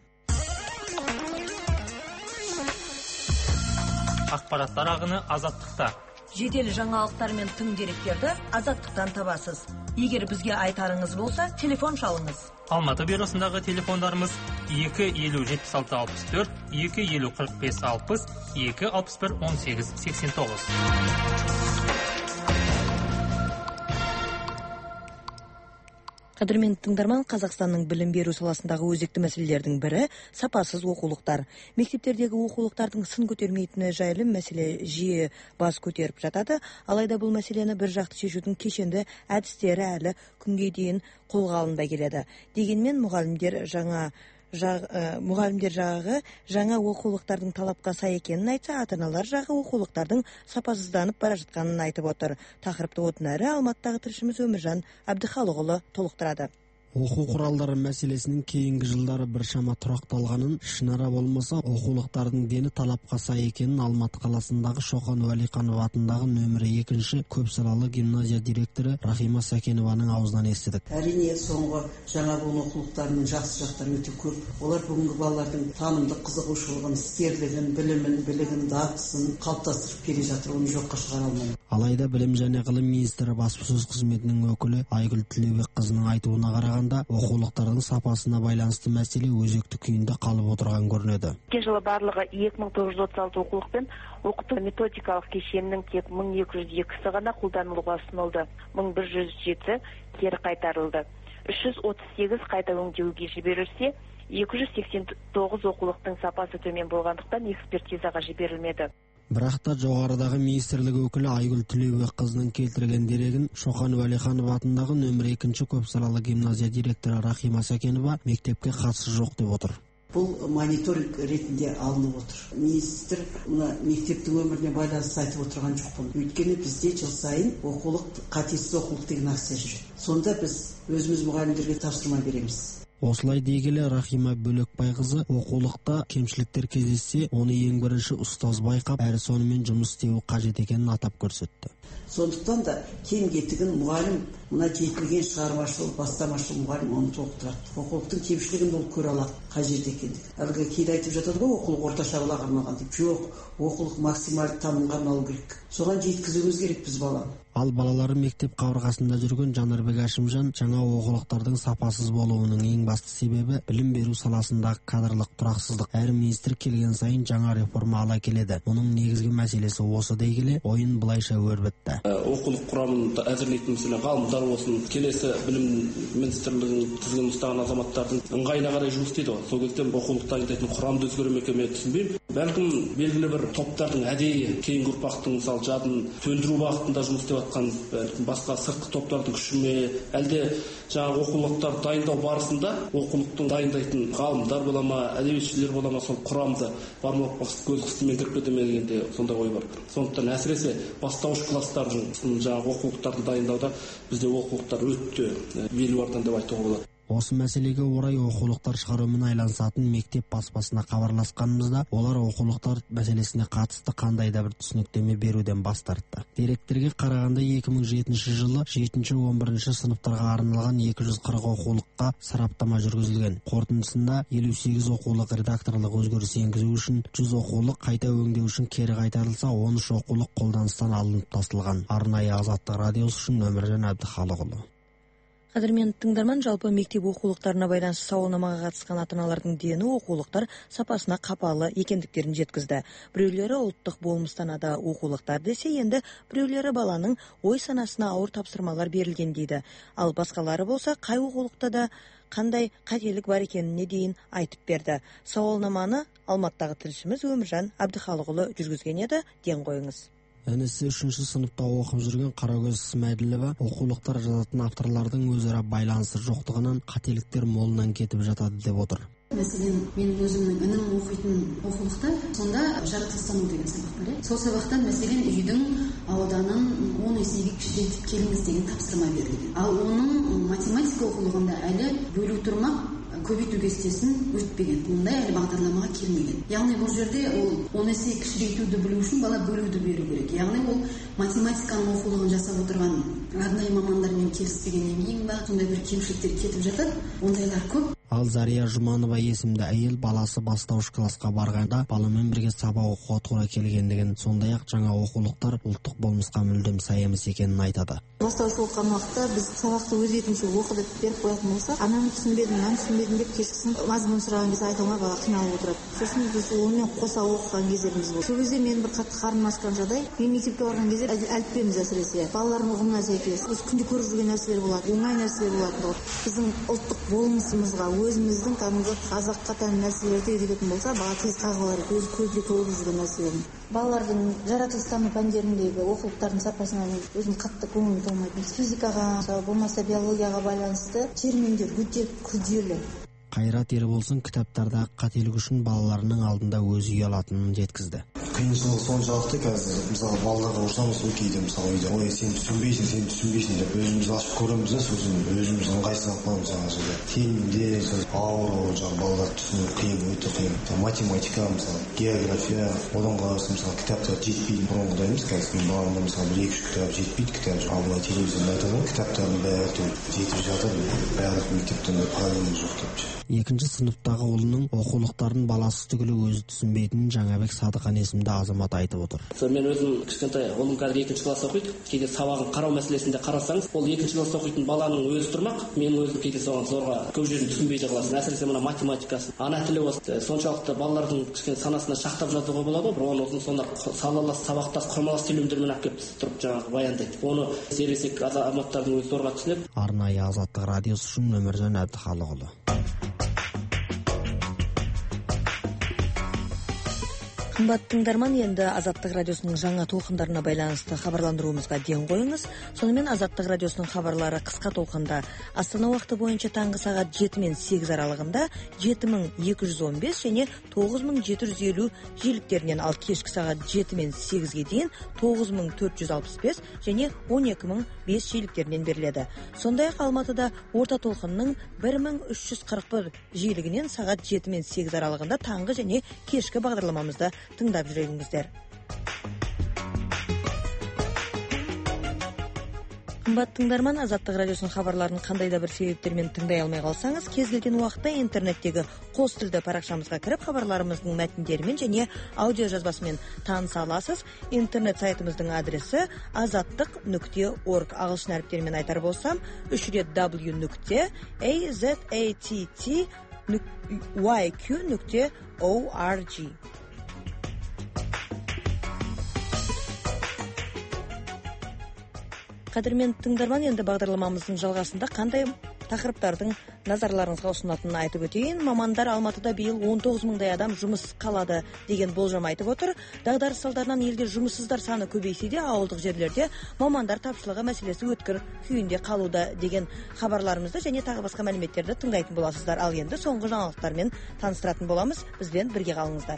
Ақпараттар ағыны Азаттықта. Жедел жаңалықтар мен тың деректерді Азаттықтан табасыз. Егер бізге айтарыңыз болса, телефон шалыңыз. Алматы бюросындағы телефондарымыз 250-76-64, 250-45-60, 261-18-89. Қадірмен тыңдарман, Қазақстанның білім беру саласындағы өзекті мәселелердің бірі сапасыз оқулықтар. Мектептердегі оқулықтардың сын көтермейтіні жайлы мәселе жиі бас көтеріп жатады. Алайда бұл мәселені бір жақты шешудің кешенді әдістері әлі күнге дейін қолға алынбай келеді. Дегенмен мұғалімдер жағы жаңа оқулықтардың талапқа сай екенін айтса, ата-аналар жағы оқулықтардың сапасызданып бара жатқанын айтып отыр. Тақырыпты одан әрі Алматыдағы тілшіміз Өміржан Әбдіхалықұлы толықтырады. Оқу құралдары мәселесінің кейінгі жылдары біршама тұрақталғанын, шынара болмаса оқулықтардың дені талапқа сай екенін Алматы қаласындағы Шоқан Уәлиханов атындағы нөмірі 2-ші көпсалалы гимназия директоры Рахима Сәкенованың аузынан естідік. Әрине, соңғы жаңа буын оқулықтарының жақсы жақтары өте көп. Олар бүгінгі балалардың танымдық қызығушылығын, іскерлігін, білігін, дағдысын қалыптастырып келе жатыр, оны жоққа шығара алмаймын. Алайда білім және ғылым министрі баспасөз қызметінің өкілі Айгүл Тілеубекқызының айтуына қарағанда, оқулықтардың сапасына байланысты мәселе өзекті күйінде қалып отырған көрінеді. Өткен жылы барлығы 2936 оқулықпен оқыту методикалық кешенінің тек 1202-сі ғана қолданылуға ұсынылды. 1107-сі кері қайтарылды. 338 қайта өңдеуге жіберілсе, 289 оқулықтың сапасы төмен болғандықтан экспертизаға жіберілмеді. Бірақ та жоғарыдағы министрлік өкілі Айгүл Тілеубекқызының келтірген дерегін Шоқан Уәлиханов атындағы нөмірі 2-ші көпсалалы гимназия директоры Рахима Сәкенова мектепке қатысы жоқ деп отыр. Бұл мониторинг ретінде алынып отыр. Министр мектептің өміріне байланысты айтып отырған жоқпын. Өйткені бізде жыл сайын оқулық, қатесіз оқулық деген акция жүреді. Сонда біз өзіміз мұғалімдерге тапсырма береміз. Осылай дегелі Рахима Бөлекбайқызы оқулықта кемшіліктер кездессе, оны ең бірінші ұстаз байқап, әрі сонымен жұмыс істеуі қажет екенін атап көрсетті. Сондықтан да кем кетігін мұғалім, мына жетілген шығармашыл, бастамашыл мұғалім оны толықтырады. Оқулықтың кемшілігін ол көре алады, қажет екендігі. Әлгі кейде айтып жатады ғой, оқулық орташа балаға арналған деп. Жоқ, оқулық максималды танымға арналу керек. Соған жеткізуіміз керек біз баланы. Ал балалары мектеп қабырғасында жүрген Жанарбек Әшімжан жаңа оқулықтардың сапасыз болуының ең басты себебі білім беру саласындағы кадрлық тұрақсыздық. Әр министр келген сайын жаңа реформа ала келеді. Оның негізгі мәселесі осы дей келе, ойын былайша өрбітті. Оқулық құрамын әзірлейтін мәселе ғалымдар болсын, келесі білім министрлігінің тізгінін ұстаған азаматтардың ыңғайына қарай жұмыс істейді ғой. Сол кезде оқулық дайындайтын құрамды өзгеру ме екен түсінбеймін. Бәлкім белгілі бір топтардың әдейі кейінгі ұрпақтың мысалы жадын сөндіру бағытында жұмыс істеп жатқан, басқа сыртқы топтардың күші ме, әлде жаңағы оқулықтар дайындау барысында оқулықтың дайындайтын ғалымдар бола ма, әдебиетшілер бола ма, сол құрамды бармақ көз қыстымен кіріп кете ме дегенде сондай ой бар. Сондықтан әсіресе бастауыш класстардың жаңағы оқулықтарды дайындауда бізде оқулықтар өте белуардан деп айтуға болады. Осы мәселеге орай оқулықтар шығарумен айланысатын мектеп баспасына хабарласқанымызда, олар оқулықтар мәселесіне қатысты қандай да бір түсініктеме беруден бас тартты. Деректерге қарағанда 2007 жылы 7-11 сыныптарға арналған 240 оқулыққа сараптама жүргізілген. Қорытындысында 58 оқулық редакторлық өзгеріс енгізу үшін, 100 оқулық қайта өңдеу үшін кері қайтарылса, 13 оқулық қолданыстан алынып тасталған. Арнайы Азаттық радиосы үшін Өміржан Әбдіхалықұлы. Қадірмен тыңдарман, жалпы мектеп оқулықтарына байланысты сауалнамаға қатысқан ата-аналардың дені оқулықтар сапасына қапалы екендіктерін жеткізді. Біреулері ұлттық болмыстан ада оқулықтар десе, енді біреулері баланың ой санасына ауыр тапсырмалар берілген дейді. Ал басқалары болса, қай оқулықта да қандай қателік бар екеніне дейін айтып берді. Сауалнаманы Алматыдағы тілшіміз Өміржан Әбдіхалықұлы жүргізген еді, ден қойыңыз. Інісі 3-ші сыныпта оқып жүрген Қарагөз Смәділова оқулықтар жазатын авторлардың өзара байланысы жоқтығынан қателіктер молынан кетіп жатады деп отыр. Мәселен, мен өзімнің інім оқитын оқулықта сонда жаратылыстану деген сабақ бар. Сол сабақта мәселен үйдің ауданын 10 есеге кішірейтіп келіңіз деген тапсырма берілген. Ал оның математика оқулығында әлі бөлу тұрмақ көбейту кестесін өтпеген. Ондай әлі бағдарламаға келмеген. Яғни бұл жерде ол 10 есе кішірейтуді білу үшін бала бөлуді беру керек. Яғни ол математиканың оқулығын жасап отырған арнайы мамандармен келіспегеннен кейін ба сондай бір кемшіліктер кетіп жатады. Ондайлар көп. Ал Зария Жұманова есімді әйел баласы бастауыш классқа барғанда баламен бірге сабақ оқуға тура келгендігін, сондай-ақ жаңа оқулықтар ұлттық болмысқа мүлдем сай емес екенін айтады. Бастауыш оқыған уақытта біз сабақты өз бетімізше оқып беріп қоятын болсақ, ананы түсінбедім, мынаны түсінбедім деп кешкісін мазмұнын сұраған кезде айта алмай бала қиналып отырады. Сосын біз онымен қоса оқыған кездеріміз болды. Сол кезде мен бір қатты қарным ашқан жағдай, мен мектепке барған кезде әліппеміз әсіресе балалардың ұғымына сәйкес біз күнде көріп жүрген нәрселер болады, оңай нәрселер болады. Біздің ұлттық болмысымызға, өзіміздің кәдімгі қазаққа тән нәрселерді үйрететін болса, бала тез қағылар, өзі көзде көріп жүрген нәрселерін. Балалардың жаратылыстану пәндеріндегі оқулықтардың сапасына өзім қатты көңілім толмайтын. Физикаға, болмаса биологияға байланысты терминдер өте күрделі. Қайрат Ерболсын кітаптардағы қателік үшін балаларының алдында өзі ұялатынын жеткізді. Қиыншылығы соншалықты қазір, мысалы балаларға ұрсамыз кейде мысалы үйде, ой сен түсінбейсің деп өзіміз ашып көреміз де, сосын өзіміз ыңғайсыз қаламыз жаңағы жерде. Терминдер ауыр жаңағы балалар түсіну қиын, өте қиын. Математика, мысалы география, одан қалса мысалы кітаптар жетпейді. Бұрынғыдай емес қазір. Мен баламда мысалы 1-2 кітап жетпейді кітап. Ал былай телевизорда айтады, кітаптардың бәрі жетіп жатыр, барлық мектептен проблема жоқ деп. 2-ші сыныптағы ұлының оқулықтарын баласы түгілі өзі түсінбейтінін Жаңабек Садықан есімді азамат айтып отыр. Мен өзім кішкентай ұлым қазір 2-ші класс оқиды. Кейде сабағын қарау мәселесінде қарасаңыз, ол 2-ші класс оқитын баланың өзі тұрмақ. Мен өзім кейде соған зорға көп жерін түсінбейді қаласың. Әсіресе мына математикасы, ана тілі осы соншалықты балалардың кішкене санасына шақтап жатуға болады. Бір оны сонда салалас, сабақтас, құрмалас сөйлемдермен алып келіп тұрып жаңағы баяндайды. Оны сересек азаматтардың өзі зорға түсінеді. Арнайы Азаттық радиосы үшін Өміржан Әбдіхалықұлы. Кымбаттуу тыңдарман, енді Азаттық радиосунун жаңа толкундарына байланысты хабарландыруубузга ден коюңуз. Сонымен Азаттық радиосунун хабарлары кыска толкунда Астана убакыты боюнча таңгы саат 7 мен 8 аралыгында 7215 және 9750 жиіликтеринен, ал кешки саат 7 мен 8ге дейин 9465 және 12005 жиіликтеринен бериледі. Сондай-ак Алматыда орта толкуннун 1341 жиілигинен саат 7 мен 8 аралыгында таңгы және кешки багдарламамызда тыңдап жүрөңүздөр. Кымбаттуу тыңдарман, Азаттык радиосунун хабарларын кандай да бир себептер менен тыңдай алмай калсаңыз, кез келген убакытта интернеттеги кос тилде паракчамызга кирип, хабарларыбыздын мәтіндері менен және аудио жазбасы менен тааныса аласыз. Интернет сайтыбыздын адреси azattik.org. Агылшын ариптери менен айтар болсам, 3w.azattyq.org. Кадырмен тыңдарман, енді бағдарламамыздың жалғасында қандай тақырыптардың назарларыңызға ұсынатынын айтып өтейін. Мамандар Алматыда биыл 19 мыңдай адам жұмыс қалады деген болжам айтып отыр. Дағдарыс салдарынан елде жұмыссыздар саны көбейсе де, ауылдық жерлерде мамандар тапшылығы мәселесі өткір күйінде қалуда деген хабарларымызды және тағы басқа мәліметтерді тыңдайтын боласыздар. Ал енді соңғы жаңалықтармен таныстыратын боламыз. Бізбен бірге қалыңыздар.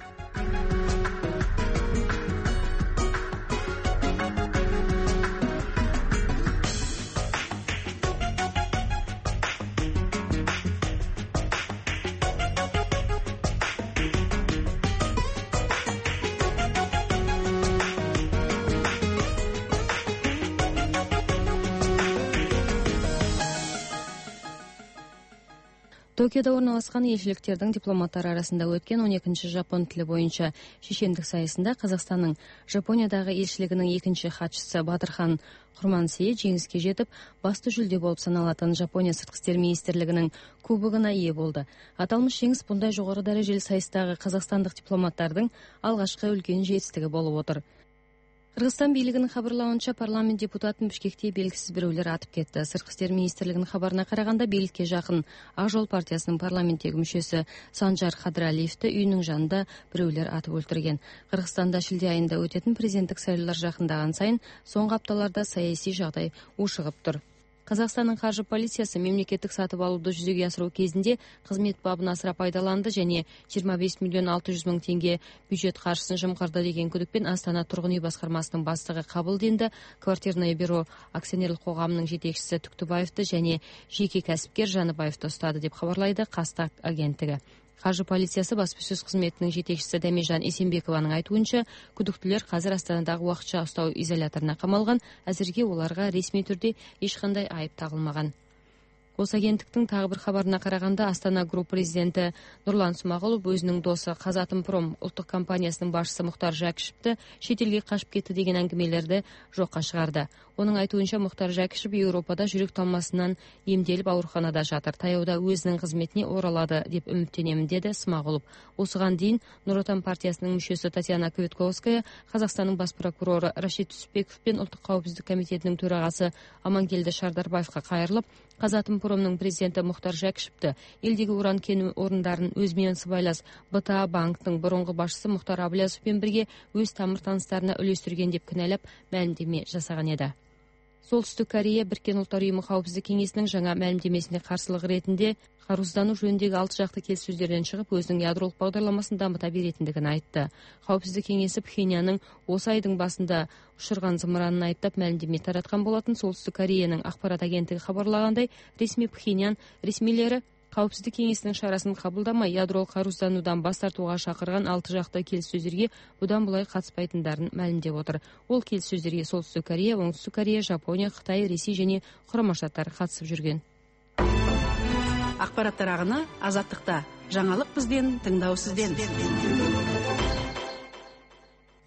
Токиода орналасқан елшіліктердің дипломаттары арасында өткен 12-ші жапон тілі бойынша шешендік сайысында Қазақстанның Жапониядағы елшілігінің екінші хатшысы Батырхан Құрмансейіт жеңіске жетіп, басты жүлде болып саналатын Жапония сыртқы істер министрлігінің кубогына ие болды. Аталмыш жеңіс бұндай жоғары дәрежелі сайыстағы қазақстандық дипломаттардың алғашқы үлкен жетістігі болып отыр. Қырғызстан билігінің хабарлауынша, парламент депутатын Бішкекте белгісіз біреулер атып кетті. Сыртқы істер министрлігінің хабарына қарағанда, билікке жақын Ақ жол партиясының парламенттегі мүшесі Санжар Қадыралиевті үйінің жанында біреулер атып өлтірген. Қырғызстанда шілде айында өтетін президенттік сайлаулар жақындаған сайын соңғы апталарда саяси жағдай ушығып тұр. Қазақстанның қаржы полициясы мемлекеттік сатып алуды жүзеге асыру кезінде қызмет бабын асыра пайдаланды және 25 миллион 600 мың теңге бюджет қаржысын жымқырды деген күдікпен Астана тұрғын үй басқармасының бастығы Қабылдинді, Квартирное бюро акционерлік қоғамының жетекшісі Түктібаевты және жеке кәсіпкер Жаныбаевты ұстады деп хабарлайды Қазтаг агенттігі. Қаржы полициясы баспасөз қызметінің жетекшісі Дәмежан Есенбекованың айтуынша, күдіктілер қазір Астанадағы уақытша ұстау изоляторына қамалған, әзірге оларға ресми түрде ешқандай айып тағылмаған. Осы агенттіктің тағы бір хабарына қарағанда, Астана Групп президенті Нұрлан Смағұлов өзінің досы Қазатомпром ұлттық компаниясының басшысы Мұхтар Жәкішевті шетелге қашып кетті деген әңгімелерді жоққа шығарды. Оның айтуынша, Мұхтар Жәкішев Еуропада жүрек талмасынан емделіп ауруханада жатыр. Таяуда өзінің қызметіне оралады деп үміттенемін, деді Смағұлов. Осыған дейін Нұр Отан партиясының мүшесі Татьяна Кветковская, Қазақстанның бас прокуроры Рашид Түсіпбеков пен ұлттық қауіпсіздік комитетінің төрағасы Амангелді Шардарбаевқа қайырылып, Қазатомпромның президенті Мұхтар Жәкішевті елдегі уран кен орындарын өзімен сыбайлас БТА банктың бұрынғы басшысы Мұхтар Абылязовпен бірге өз тамыр-таныстарына үлестірген деп кінәлап мәлімдеме жасаған еді. Солтүстік Корея Біріккен ұлттар ұйымы қауіпсіздік кеңесінің жаңа мәлімдемесіне қарсылық ретінде қарусыздану жөніндегі 6 жақты келіссөздерден шығып, өзінің ядролық бағдарламасын дамыта беретіндігін айтты. Қауіпсіздік кеңесі Пхеньянның осы айдың басында ұшырған зымыранын айыптап мәлімдеме таратқан болатын. Солтүстік Кореяның ақпарат агенттігі хабарлағандай, ресми Пхеньян ресмилері Қауіпсіздік кеңесінің шарасын қабылдамай, ядролық қарусызданудан бас тартуға шақырған 6 жақты келіссөздерге бұдан былай қатыспайтындарын мәлімдеп отыр. Ол келіссөздерге Солтүстік Корея, Оңтүстік Корея, Жапония, Қытай, Ресей және Құрама Штаттар қатысып жүрген. Ақпараттар ағыны Азаттықта. Жаңалық бізден, тыңдау сізден.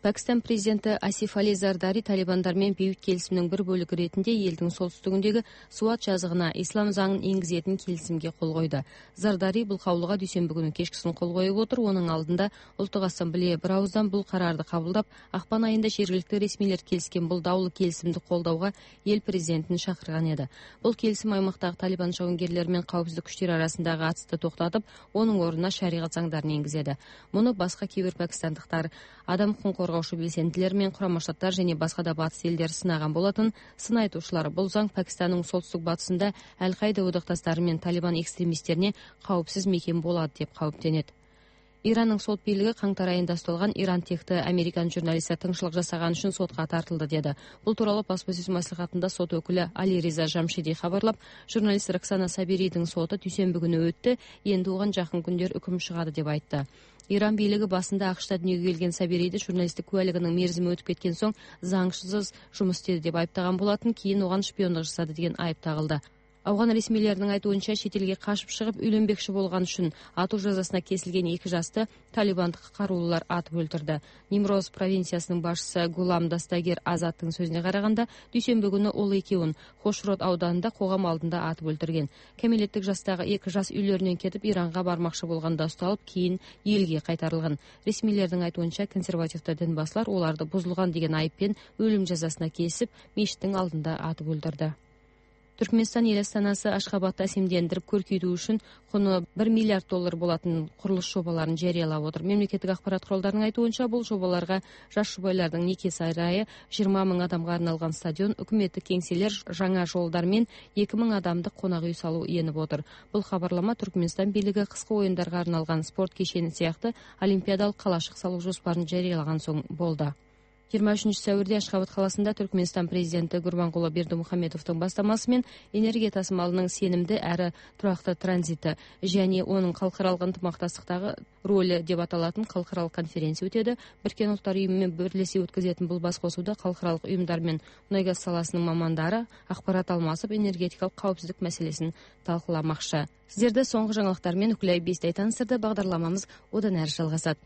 Пәкістан президенті Асиф Али Зардари талибандармен бейбіт келісімнің бір бөлігі ретінде елдің солтүстігіндегі Суат жазығына ислам заңын енгізетін келісімге қол қойды. Зардари бұл қаулыға дүйсенбі күні кешкісін қол қойып отыр. Оның алдында ұлттық ассамблея бір ауыздан бұл қарарды қабылдап, ақпан айында жергілікті ресмилер келіскен бұл даулы келісімді қолдауға ел президентін шақырған еді. Бұл келісім аймақтағы талибан жауынгерлері мен қауіпсіздік күштері арасындағы атысты тоқтатып, оның орнына шариғат заңдарын енгізеді. Мұны басқа кейбір пәкістандықтар, адам құқығын қорғаушы белсенділер мен Құрама Штаттар және басқа да батыс елдері сынаған болатын. Сын айтушылар бұл заң Пәкістанның солтүстік батысында Әл-Қайда одақтастары мен талибан экстремистеріне қауіпсіз мекен болады деп қауіптенеді. Иранның сот билігі қаңтар айында ұсталған Иран текті американ журналисті тыңшылық жасаған үшін сотқа тартылды деді. Бұл туралы баспасөз мәслихатында сот өкілі Али Риза Жамшиди хабарлап, журналист Роксана Сабиридің соты дүйсенбі күні өтті, енді оған жақын күндер үкім шығады деп айтты. Иран билігі басында ақшта дүниеге келген Сабириді журналистік куәлігінің мерзімі өтіп кеткен соң заңсыз жұмыс істеді деп айыптаған болатын, кейін оған шпиондық жасады деген айып тағылды. Ауған ресмилерінің айтуынша шетелге қашып шығып үйленбекші болған үшін ату жазасына кесілген 2 жасты талибандық қарулылар атып өлтірді. Нимроз провинциясының басшысы Гулам Дастагер Азаттың сөзіне қарағанда, дүйсенбі күні ол екеуін Хошрот ауданында қоғам алдында атып өлтірген. Кәмелеттік жастағы 2 жас үйлерінен кетіп Иранға бармақшы болғанда ұсталып, кейін елге қайтарылған. Ресмилердің айтуынша консервативті дінбасылар оларды бұзылған деген айыппен өлім жазасына кесіп, мешіттің алдында атып өлтірді. Түркменстан ел астанасы Ашхабадта әсемдендіріп көркейту үшін құны $1 миллиард болатын құрылыс жобаларын жариялап отыр. Мемлекеттік ақпарат құралдарының айтуынша бұл жобаларға жас жұбайлардың неке сарайы, 20 000 адамға арналған стадион, үкіметтік кеңселер, жаңа жолдар мен 2000 адамдық қонақ үй салу еніп отыр. Бұл хабарлама Түркменстан билігі қысқы ойындарға арналған спорт кешені сияқты олимпиадалық қалашық салу жоспарын жариялаған соң болды. 23 сәуірде Ашхабад қаласында Түркменстан президенті Гурбанғұлы Бердімұхамедовтың бастамасымен энергия тасымалының сенімді әрі тұрақты транзиті және оның халықаралық ынтымақтастықтағы рөлі деп аталатын халықаралық конференция өтеді. Біріккен ұлттар ұйымымен бірлесе өткізетін бұл басқосуда халықаралық ұйымдар мен мұнай-газ саласының мамандары ақпарат алмасып, энергетикалық қауіпсіздік мәселесін талқыламақшы. Сіздерді соңғы жаңалықтармен Үкілай Бестай таныстырды. Бағдарламамыз одан әрі жалғасады.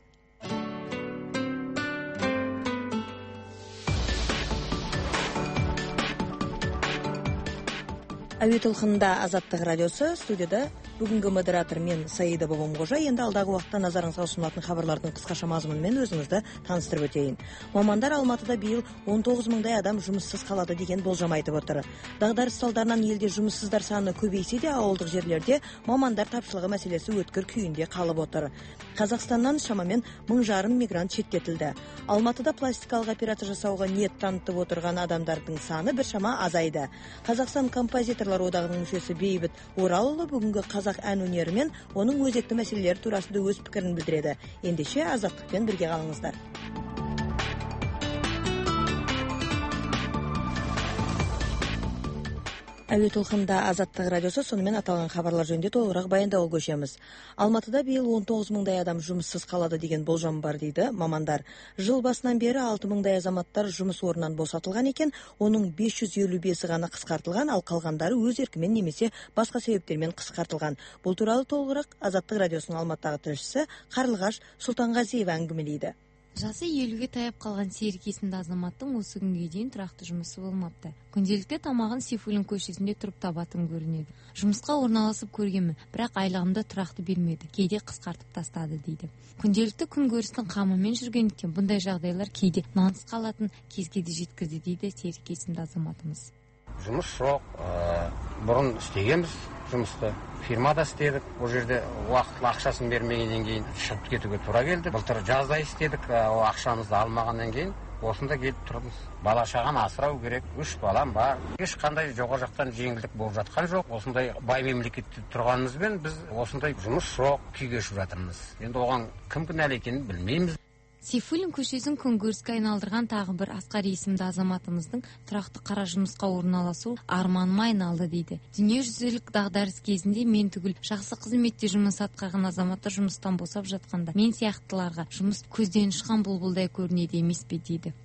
Әуе толқынында Азаттық радиосы, студияда бүгінгі модератор мен Саида Бабамқожа. Енді алдағы уақытта назарыңызға ұсынылатын хабарлардың қысқаша мазмұнымен өзіңізді таныстырып өтейін. Мамандар Алматыда биыл 19 000 адам жұмыссыз қалады деген болжам айтып отыр. Дағдарыс салдарынан елде жұмыссыздар саны көбейсе де, ауылдық жерлерде мамандар тапшылығы мәселесі өткір күйінде қалып отыр. Қазақстаннан шамамен 1,5 мигрант шеттетілді. Алматыда пластикалық операция жасауға ниет танытып отырған адамдардың саны біршама азайды. Қазақстан композиторлар одағының мүшесі Бейбіт Оралұлы бүгінгі қазақ ән өнері мен оның өзекті мәселелері турасында өз пікірін білдіреді. Ендеше Азаттықпен бірге қалыңыздар. Әуе толқынында Азаттық радиосы, сонымен аталған хабарлар жөнінде толығырақ баяндауға көшеміз. Алматыда биыл 19 000 адам жұмыссыз қалады деген болжам бар дейді мамандар. Жыл басынан бері 6 000 азаматтар жұмыс орнынан босатылған екен, оның 555-і ғана қысқартылған, ал қалғандары өз еркімен немесе басқа себептермен қысқартылған. Бұл туралы толығырақ Азаттық радиосының Алматыдағы тілшісі Қарлығаш Сұлтанғазиева әңгімелейді. Жасы 50-ге таяп қалған Серік есімді азаматтың осы күнге дейін тұрақты жұмысы болмапты. Күнделікті тамағын Сейфуллин көшесінде тұрып табатын көрінеді. Жұмысқа орналасып көргенмін, бірақ айлығымды тұрақты бермеді, кейде қысқартып тастады дейді. Күнделікті күнкөрістің қамымен жүргендіктен бұндай жағдайлар кейде нансыз қалатын кезге де жеткізді дейді Серік есімді азаматымыз. Жұмыс жоқ, бұрын істегенбіз жұмысты, фирмада істедік, ол жерде уақытылы ақшасын бермегеннен кейін шығып кетуге тура келді. Былтыр жазда істедік, ақшамызды алмағаннан кейін осында келіп тұрмыз. Бала шағаны асырау керек, 3 балам бар. Ешқандай жоғары жақтан жеңілдік болып жатқан жоқ. Осындай бай мемлекетте тұрғанымызбен біз осындай жұмыс жоқ күйге ұшып жатырмыз. Енді оған кім кінәлі екенін білмейміз. Сейфуллин көшесін күнкөріске айналдырған тағы бір Асқар есімді азаматымыздың тұрақты қара жұмысқа орналасу арманыма айналды дейді. Дүниежүзілік дағдарыс кезінде мен түгіл жақсы қызметте жұмыс атқарған азаматтар жұмыстан босап жатқанда мен сияқтыларға жұмыс көзден ұшқан бұлбұлдай көрінеді емес пе дейді.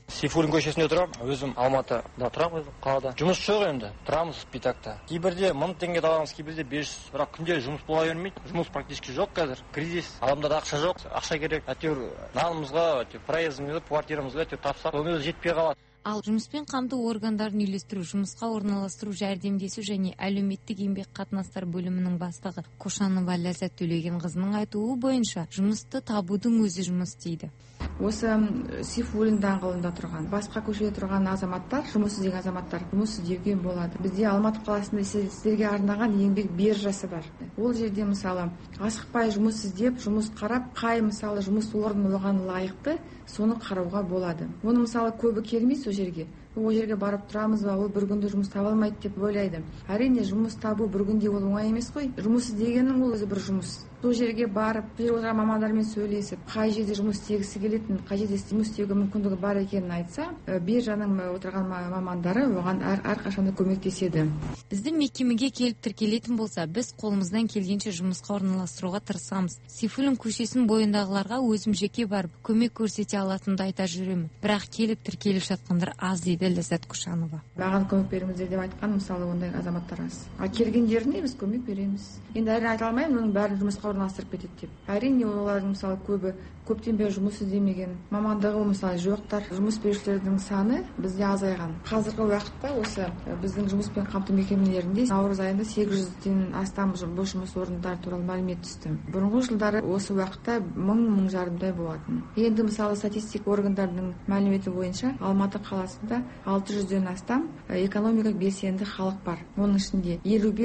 Сейфуллин көшесінде тұрамын. Өзім Алматыда тұрамын, қалада. Жұмыс жоқ енді. Тұрамыз Питакта. Кейбірде 1000 теңге табамыз, кейбірде 500. Бірақ күнде жұмыс бола бермейді. Жұмыс практически жоқ қазір. Кризис. Адамдарда ақша жоқ. Ақша керек. Әйтеуір нанымызға, проездімізге, квартирамызға тапсақ, өмір жетпей қалады. Ал жұмыспен қамту органдарын үйлестіру, жұмысқа орналастыру, жәрдемдесу және әлеуметтік еңбек қатынастар бөлімінің бастығы Кошанова Ләззат Төлеген қызының айтуы бойынша жұмысты табудың өзі жұмыс дейді. Осы Сейфуллин даңғылында тұрған, басқа көшеде тұрған азаматтар, жұмыс іздеген азаматтар жұмыс іздеуге болады. Бізде Алматы қаласында сіздерге арнаған еңбек биржасы бар. Ол жерде мысалы асықпай жұмыс іздеп, жұмыс қарап, қай мысалы жұмыс орны оған лайықты, соны қарауға болады. Оны мысалы көбі келмейді сол жерге. Ол жерге барып тұрамыз ба, ол бір күнде жұмыс таба алмайды деп ойлайды. Әрине жұмыс табу бір күнде ол оңай емес қой. Жұмыс іздегеннің ол өзі бір жұмыс. Сол жерге барып, отырған мамандармен сөйлесіп, қай жерде жұмыс істегісі келетінін, қай жерде жұмыс істеуге мүмкіндігі бар екенін айтса, биржаның отырған мамандары оған әрқашанда көмектеседі. Бізді мекемеге келіп тіркелетін болса, біз қолымыздан келгенше жұмысқа орналастыруға тырысамыз. Сейфуллин көшесінің бойындағыларға өзім жеке барып көмек көрсете алатынымды айта жүремін. Бірақ келіп тіркеліп жатқандар аз дейді Ләззат Кошанова. Маған көмек беріңіздер деп айтқан, мысалы ондай азаматтар аз. А келгендеріне біз көмек береміз. Енді әрине айта алмаймын, оның бәрін жұмысқа орналастырып кетеді деп. Әрине олардың мысалы көптен бері жұмыс іздемеген, мамандығы мысалы жоқтар, жұмыс берушілердің саны бізде азайған. Қазіргі уақытта осы біздің жұмыспен қамту мекемелерінде наурыз айында 800-ден астам бос жұмыс орындары туралы мәлімет түсті. Бұрынғы жылдары осы уақытта 1000-1500 болатын. Енді мысалы статистика органдарының мәліметі бойынша Алматы қаласында 600-ден астам экономикалық белсенді халық бар. Оның ішінде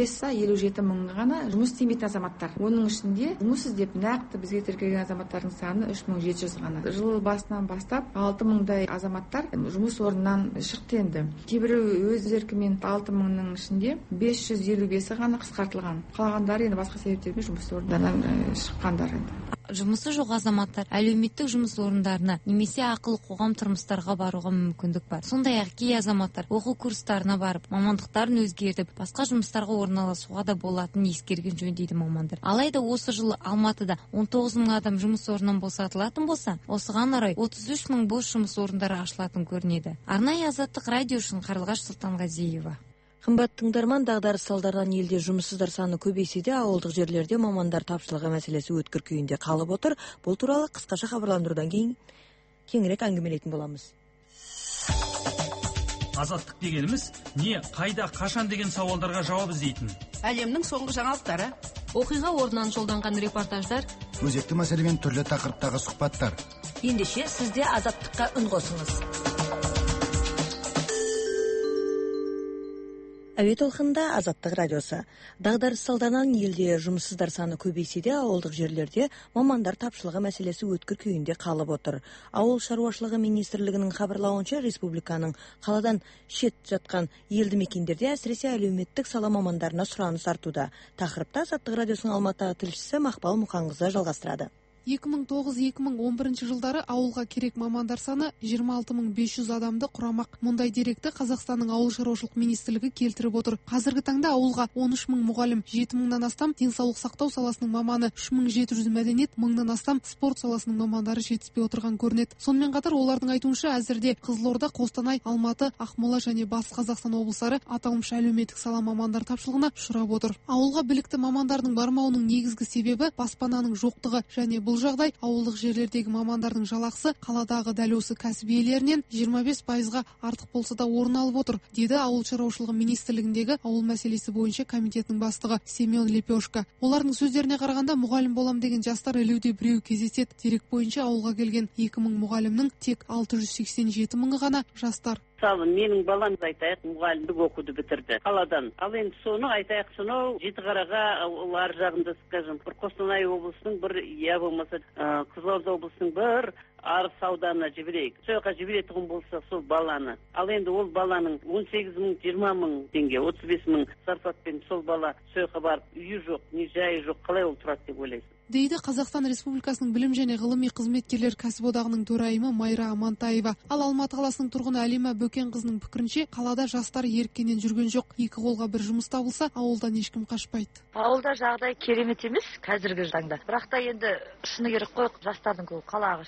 55-57 мың ғана жұмыс істемейтін азаматтар. Оның ішінде жұмыс іздеп нақты бізге тіркелген азаматтардың саны 3700 ғана. Жыл басынан бастап 6000-дай азаматтар жұмыс орнынан шықты енді. Кейбірі өз еркімен 6000-ның ішінде 555-і ғана қысқартылған. Қалғандары енді басқа себептермен жұмыс орнынан шыққандар енді. Жұмысы жоқ азаматтар әлеуметтік жұмыс орындарына немесе ақылы қоғам тұрмыстарға баруға мүмкіндік бар. Сондай-ақ кей азаматтар оқу курстарына барып, мамандықтарын өзгертіп, басқа жұмыстарға орналасуға да болатынын ескерген жөн дейді мамандар. Алайда осы жылы Алматыда 19 мың адам жұмыс орнынан босатылатын болса, осыған орай 33 мың бос жұмыс орындары ашылатын көрінеді. Арнайы Азаттық радио үшін Қарлығаш Сұлтанғазиева. Қымбат тыңдарман, дағдарыс салдарынан елде жұмыссыздар саны көбейсе де, ауылдық жерлерде мамандар тапшылығы мәселесі өткір күйінде қалып отыр. Бұл туралы қысқаша хабарландырудан кейін кеңірек әңгімелейтін боламыз. Азаттық дегеніміз не, қайда, қашан деген сауалдарға жауап іздейтін. Әлемнің соңғы жаңалықтары, оқиға орнынан жолданған репортаждар, өзекті мәселемен түрлі тақырыптағы сұхбаттар. Ендеше сізде Азаттыққа үн қосыңыз. Әуе толқынында Азаттық радиосы. Дағдарыс салдарынан елде жұмыссыздар саны көбейсе де, ауылдық жерлерде мамандар тапшылығы мәселесі өткір күйінде қалып отыр. Ауыл шаруашылығы министрлігінің хабарлауынша, республиканың қаладан шет жатқан елді мекендерде әсіресе әлеуметтік сала мамандарына сұраныс артуда. Тақырыпта Азаттық радиосының Алматы тілшісі Мақпал Мұқаңқызы жалғастырады. 2009-2011 жылдары ауылға керек мамандар саны 26500 адамды құрамақ. Мұндай деректі Қазақстанның ауыл шаруашылық министрлігі келтіріп отыр. Қазіргі таңда ауылға 13 мың мұғалім, 7 мыңнан астам денсаулық сақтау саласының маманы, 3700 мәдениет, 1000-нан астам спорт саласының мамандары жетіспей отырған көрінеді. Сонымен қатар олардың айтуынша әзірде Қызылорда, Қостанай, Алматы, Ақмола және Батыс Қазақстан облыстары аталмыш әлеуметтік сала мамандар тапшылығына ұшырап отыр. Ауылға білікті мамандардың бармауының негізгі себебі баспананың жоқтығы және бұл жағдай ауылдық жерлердегі мамандардың жалақысы қаладағы дәл осы кәсіп иелерінен 25%-ға артық болса да орын алып отыр, деді ауыл шаруашылығы министрлігіндегі ауыл мәселесі бойынша комитетінің бастығы Семен Лепешко. Олардың сөздеріне қарағанда, мұғалім болам деген жастар ілуде біреу кездеседі. Дерек бойынша ауылға келген 2000 мұғалімнің тек 687 мыңы ғана жастар. Мысалы, менің балам айтайық, мұғалімдік оқуды бітірді қаладан. Ал енді соны айтайық, сонау Жетіқараға ар жағында, скажем, бір Қостанай облысының бір, я болмаса Қызылорда облысының бір Арыс ауданына жіберейік. Сол жаққа жіберетұғын болса сол баланы. Ал енді ол баланың 18 мың, 20 мың теңге, 35 мың сарфатпен сол бала сол жаққа барып, үйі жоқ, не жайы жоқ, қалай ол тұрады деп ойлайсың? Дейді Қазақстан Республикасының білім және ғылыми қызметкерлер кәсіподағының төрайымы Майра Амантаева. Ал Алматы қаласының тұрғыны Әлима Бөкенқызының пікірінше, қалада жастар еріккеннен жүрген жоқ. Екі қолға бір жұмыс табылса, ауылдан ешкім қашпайды. Ауылда жағдай керемет емес қазіргі таңда. Бірақ та енді шыны керек қой, жастардың көбі қалаға қашады ғой қазір.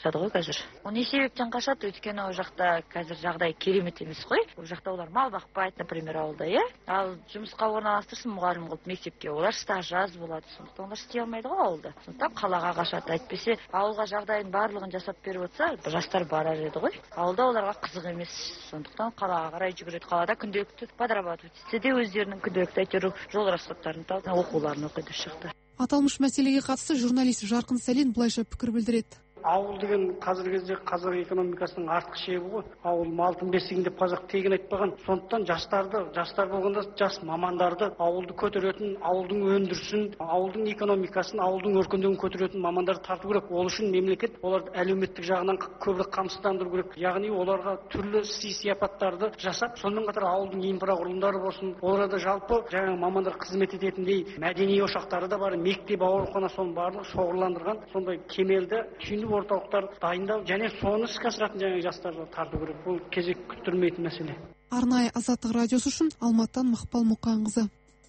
жүр. Не себептен қашады? Өйткені ол жақта қазір жағдай керемет емес қой. Ол жақта олар мал бақпайды, например, ауылда, иә. Ал жұмысқа орналастырсын мұғалім қылып мектепке, олар стаж жаз болады. Сондықтан олар істей алмайды ғой ауылда. Сондықтан қалаға қашады. Әйтпесе ауылға жағдайын барлығын жасап беріп отса, жастар барар еді ғой. Ауылда оларға қызық емес. Сондықтан қалаға қарай жүгіреді. Қалада күнделікті подрабатывать етсе де өздерінің күнделікті әйтеуір жол расходтарын тауып оқуларын оқиды шықты. Аталмыш мәселеге қатысты журналист Жарқын Сәлен былайша пікір білдіреді. Ауыл деген қазіргі кезде қазақ экономикасының артқы шебі ғой. Ауыл алтын бесігін деп қазақ тегін айтпаған. Сондықтан жастар болғанда жас мамандарды ауылды көтеретін, ауылдың өндірісін, ауылдың экономикасын, ауылдың өркендеуін көтеретін мамандарды тарту керек. Ол үшін мемлекет оларды әлеуметтік жағынан көбірек қамсыздандыру керек. Яғни оларға түрлі сый-сияпаттарды жасап, сонымен қатар ауылдың инфрақұрылымдары болсын, оларда жалпы жаңа мамандар қызмет ететіндей мәдени ошақтары да бар, мектеп, аурухана, соның барлығы шоғырландырған сондай кемелді түйінді орталықтар дайындау және соны іске асыратын жаңа жастарды тарту керек. Бұл кезек күттірмейтін мәселе. Арнайы Азаттық радиосы үшін Алматыдан Мақпал Мұқанқызы.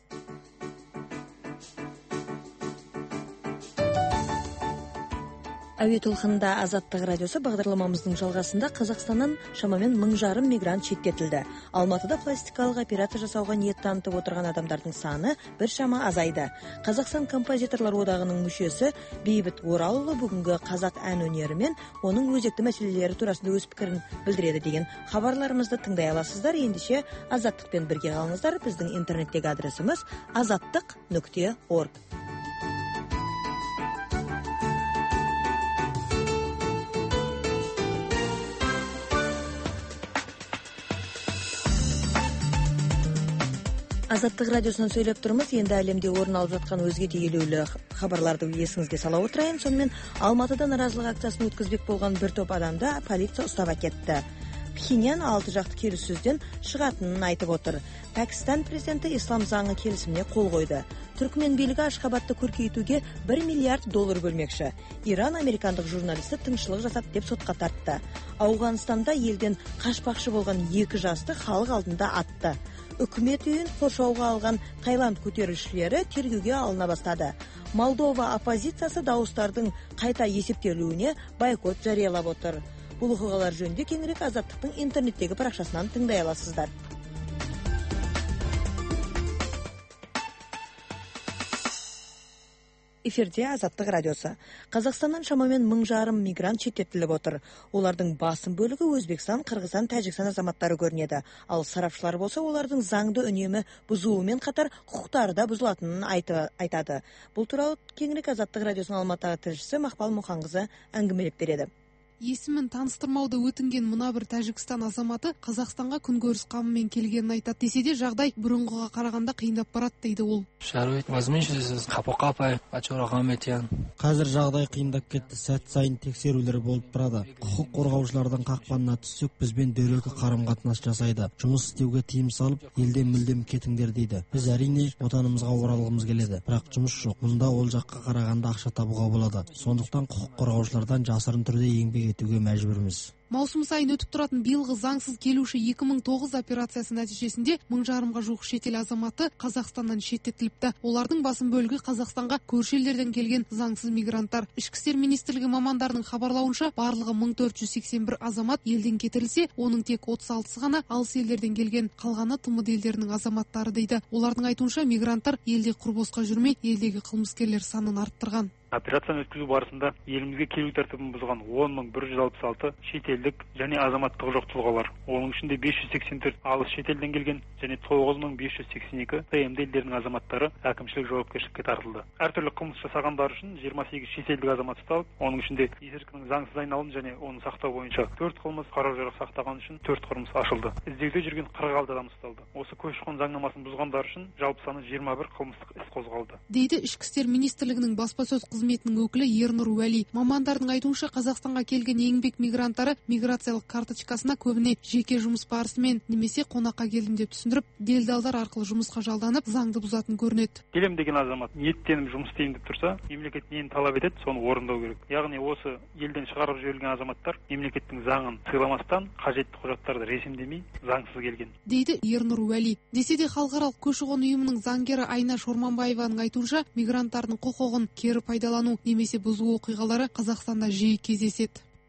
Әуе толқынында Азаттық радиосы бағдарламамыздың жалғасында Қазақстаннан шамамен 1000 мигрант шеттетілді. Алматыда пластикалық операция жасауға ниет танытып отырған адамдардың саны біршама азайды. Қазақстан композиторлар одағының мүшесі Бейбіт Оралұлы бүгінгі қазақ ән өнері мен оның өзекті мәселелері турасында өз пікірін білдіреді деген хабарларымызды тыңдай аласыздар. Ендеше Азаттықпен бірге қалыңыздар. Біздің интернеттегі адресіміз azattiq.org. Азаттық радиосынан сөйлеп тұрмыз. Енді әлемде орын алып жатқан өзге де елеулі хабарларды есіңізге сала отырайын. Сонымен Алматыда наразылық акциясын өткізбек болған бір топ адамды полиция ұстап әкетті. Пхеньян 6 жақты келіссөзден шығатынын айтып отыр. Пәкістан президенті ислам заңы келісіміне қол қойды. Түркмен билігі Ашхабадты көркейтуге $1 миллиард бөлмекші. Иран американдық журналисті тыңшылық жасады деп сотқа тартты. Ауғанстанда елден қашпақшы болған 2 жасты халық алдында атты. Үкімет үйін қоршауға алған Таиланд көтерілісшілері тергеуге алына бастады. Молдова оппозициясы дауыстардың қайта есептелуіне бойкот жариялап отыр. Бұл оқиғалар жөнінде кеңірек Азаттықтың интернеттегі парақшасынан тыңдай аласыздар. Эфирде Азаттық радиосы. Қазақстаннан шамамен 1000 мигрант шеттетіліп отыр. Олардың басым бөлігі Өзбекстан, Қырғызстан, Тәжікстан азаматтары көрінеді. Ал сарапшылар болса, олардың заңды үнемі бұзуымен қатар құқықтары да бұзылатынын айтады. Бұл туралы кеңірек Азаттық радиосының Алматыдағы тілшісі Мақпал Мұқанқызы әңгімелеп береді. Есімін таныстырмауды өтінген мына бір Тәжікстан азаматы Қазақстанға күнкөріс қамымен келгенін айтады. Десе де жағдай бұрынғыға қарағанда қиындап барады дейді ол. Қазір жағдай қиындап кетті. Сәт сайын тексерулер болып тұрады. Құқық қорғаушылардың қақпанына түссек, бізбен дөрекі қарым-қатынас жасайды. Жұмыс істеуге тыйым салып, елден мүлдем кетіңдер дейді. Біз әрине отанымызға оралғымыз келеді, бірақ жұмыс жоқ. Мұнда ол жаққа қарағанда ақша табуға болады. Сондықтан құқық қорғаушылардан жасырын түрде еңбек етуге мәжбүрміз. Маусым сайын өтіп тұратын биылғы заңсыз келуші 2009 операциясы нәтижесінде 1000-ға жуық шетел азаматы Қазақстаннан шеттетіліпті. Олардың басым бөлігі Қазақстанға көрші елдерден келген заңсыз мигранттар. Ішкі істер министрлігі мамандарының хабарлауынша, барлығы 1481 азамат елден кетірілсе, оның тек 36-сы ғана алыс елдерден келген, қалғаны тмд елдерінің азаматтары дейді. Олардың айтуынша, мигранттар елде құр босқа жүрмей, елдегі қылмыскерлер санын арттырған. Операцияны өткізу барысында елімізге келу тәртібін бұзған 10.166 шетелдік және азаматтығы жоқ тұлғалар. Оның ішінде 584 алыс шетелден келген және 9582 тмд елдерінің азаматтары әкімшілік жауапкершілікке тартылды. Әртүрлі қылмыс жасағандар үшін 28 шетелдік азамат ұсталып, оның ішінде есірткінің заңсыз айналым және оны сақтау бойынша 4 қылмыс, қару-жарақ сақтаған үшін 4 қылмыс ашылды. Іздеуде жүрген 46 адам ұсталды. Осы көші-қон заңнамасын бұзғандар үшін жалпы саны 21 қылмыстық іс қозғалды. Дейді Ішкі істер министрлігінің баспасөз қызметінің өкілі Ернұр Уәли. Мамандардың айтуынша, Қазақстанға келген еңбек мигранттары миграциялық карточкасына көбіне жеке жұмыс барысымен немесе қонаққа келдім деп түсіндіріп, делдалдар арқылы жұмысқа жалданып, заңды бұзатын көрінеді. Келем деген азамат ниеттеніп жұмыс істеймін деп тұрса, мемлекет нені талап етеді, соны орындау керек. Яғни осы елден шығарып жіберілген азаматтар мемлекеттің заңын сыйламастан қажетті құжаттарды ресімдемей заңсыз келген. Дейді Ернұр Уәли. Десе де халықаралық көші-қон ұйымының заңгері Айна Шорманбаеваның айтуынша, мигранттардың құқығын кері пайдалану немесе бұзу оқиғалары Қазақстанда жиі кездеседі.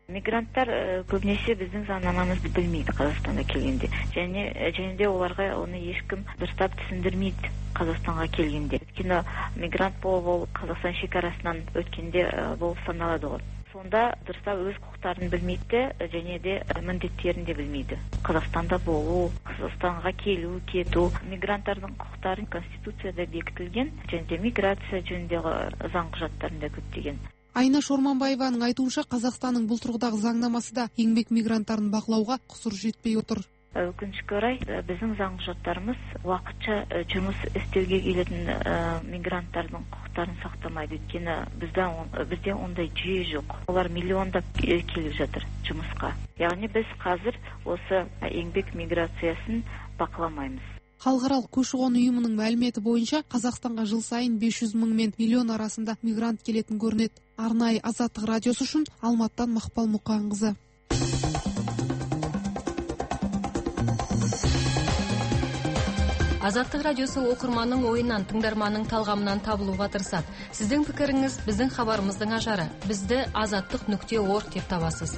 Мигранттар көбінесе біздің заңнамамызды білмейді Қазақстанда келгенде. Және де оларға оны ешкім дұрыстап түсіндірмейді Қазақстанға келгенде. Өйткені мигрант болып Қазақстан шекарасынан өткенде болып саналады ғой. Сонда дұрыстап өз құқықтарын білмейді және де міндеттерін де білмейді. Қазақстанда болу, Қазақстанға келу, кету, мигранттардың құқықтары Конституцияда бекітілген және де миграция жөніндегі заң құжаттарында көптеген. Айнаш Орманбаеваның айтуынша, Қазақстанның бұл тұрғыдағы заңнамасы да еңбек мигранттарын бақылауға құзыр жетпей отыр. Өкінішке орай, біздің заң құжаттарымыз уақытша жұмыс істеуге келетін мигранттардың құқықтарын сақтамайды. Өйткені бізде ондай жүйе жоқ. Олар миллиондап келіп жатыр жұмысқа. Яғни біз қазір осы еңбек миграциясын бақыламаймыз. Халықаралық көші-қон ұйымының мәліметі бойынша, Қазақстанға жыл сайын 500 мың мен миллион арасында мигрант келетін көрінеді. Арнайы Азаттық радиосы үшін Алматыдан Мақпал Мұқанқызы. Азаттық радиосы оқырманның ойынан, тыңдарманның талғамынан табылуға тырысады. Сіздің пікіріңіз біздің хабарымыздың ажары. Бізді azаттық.org деп табасыз.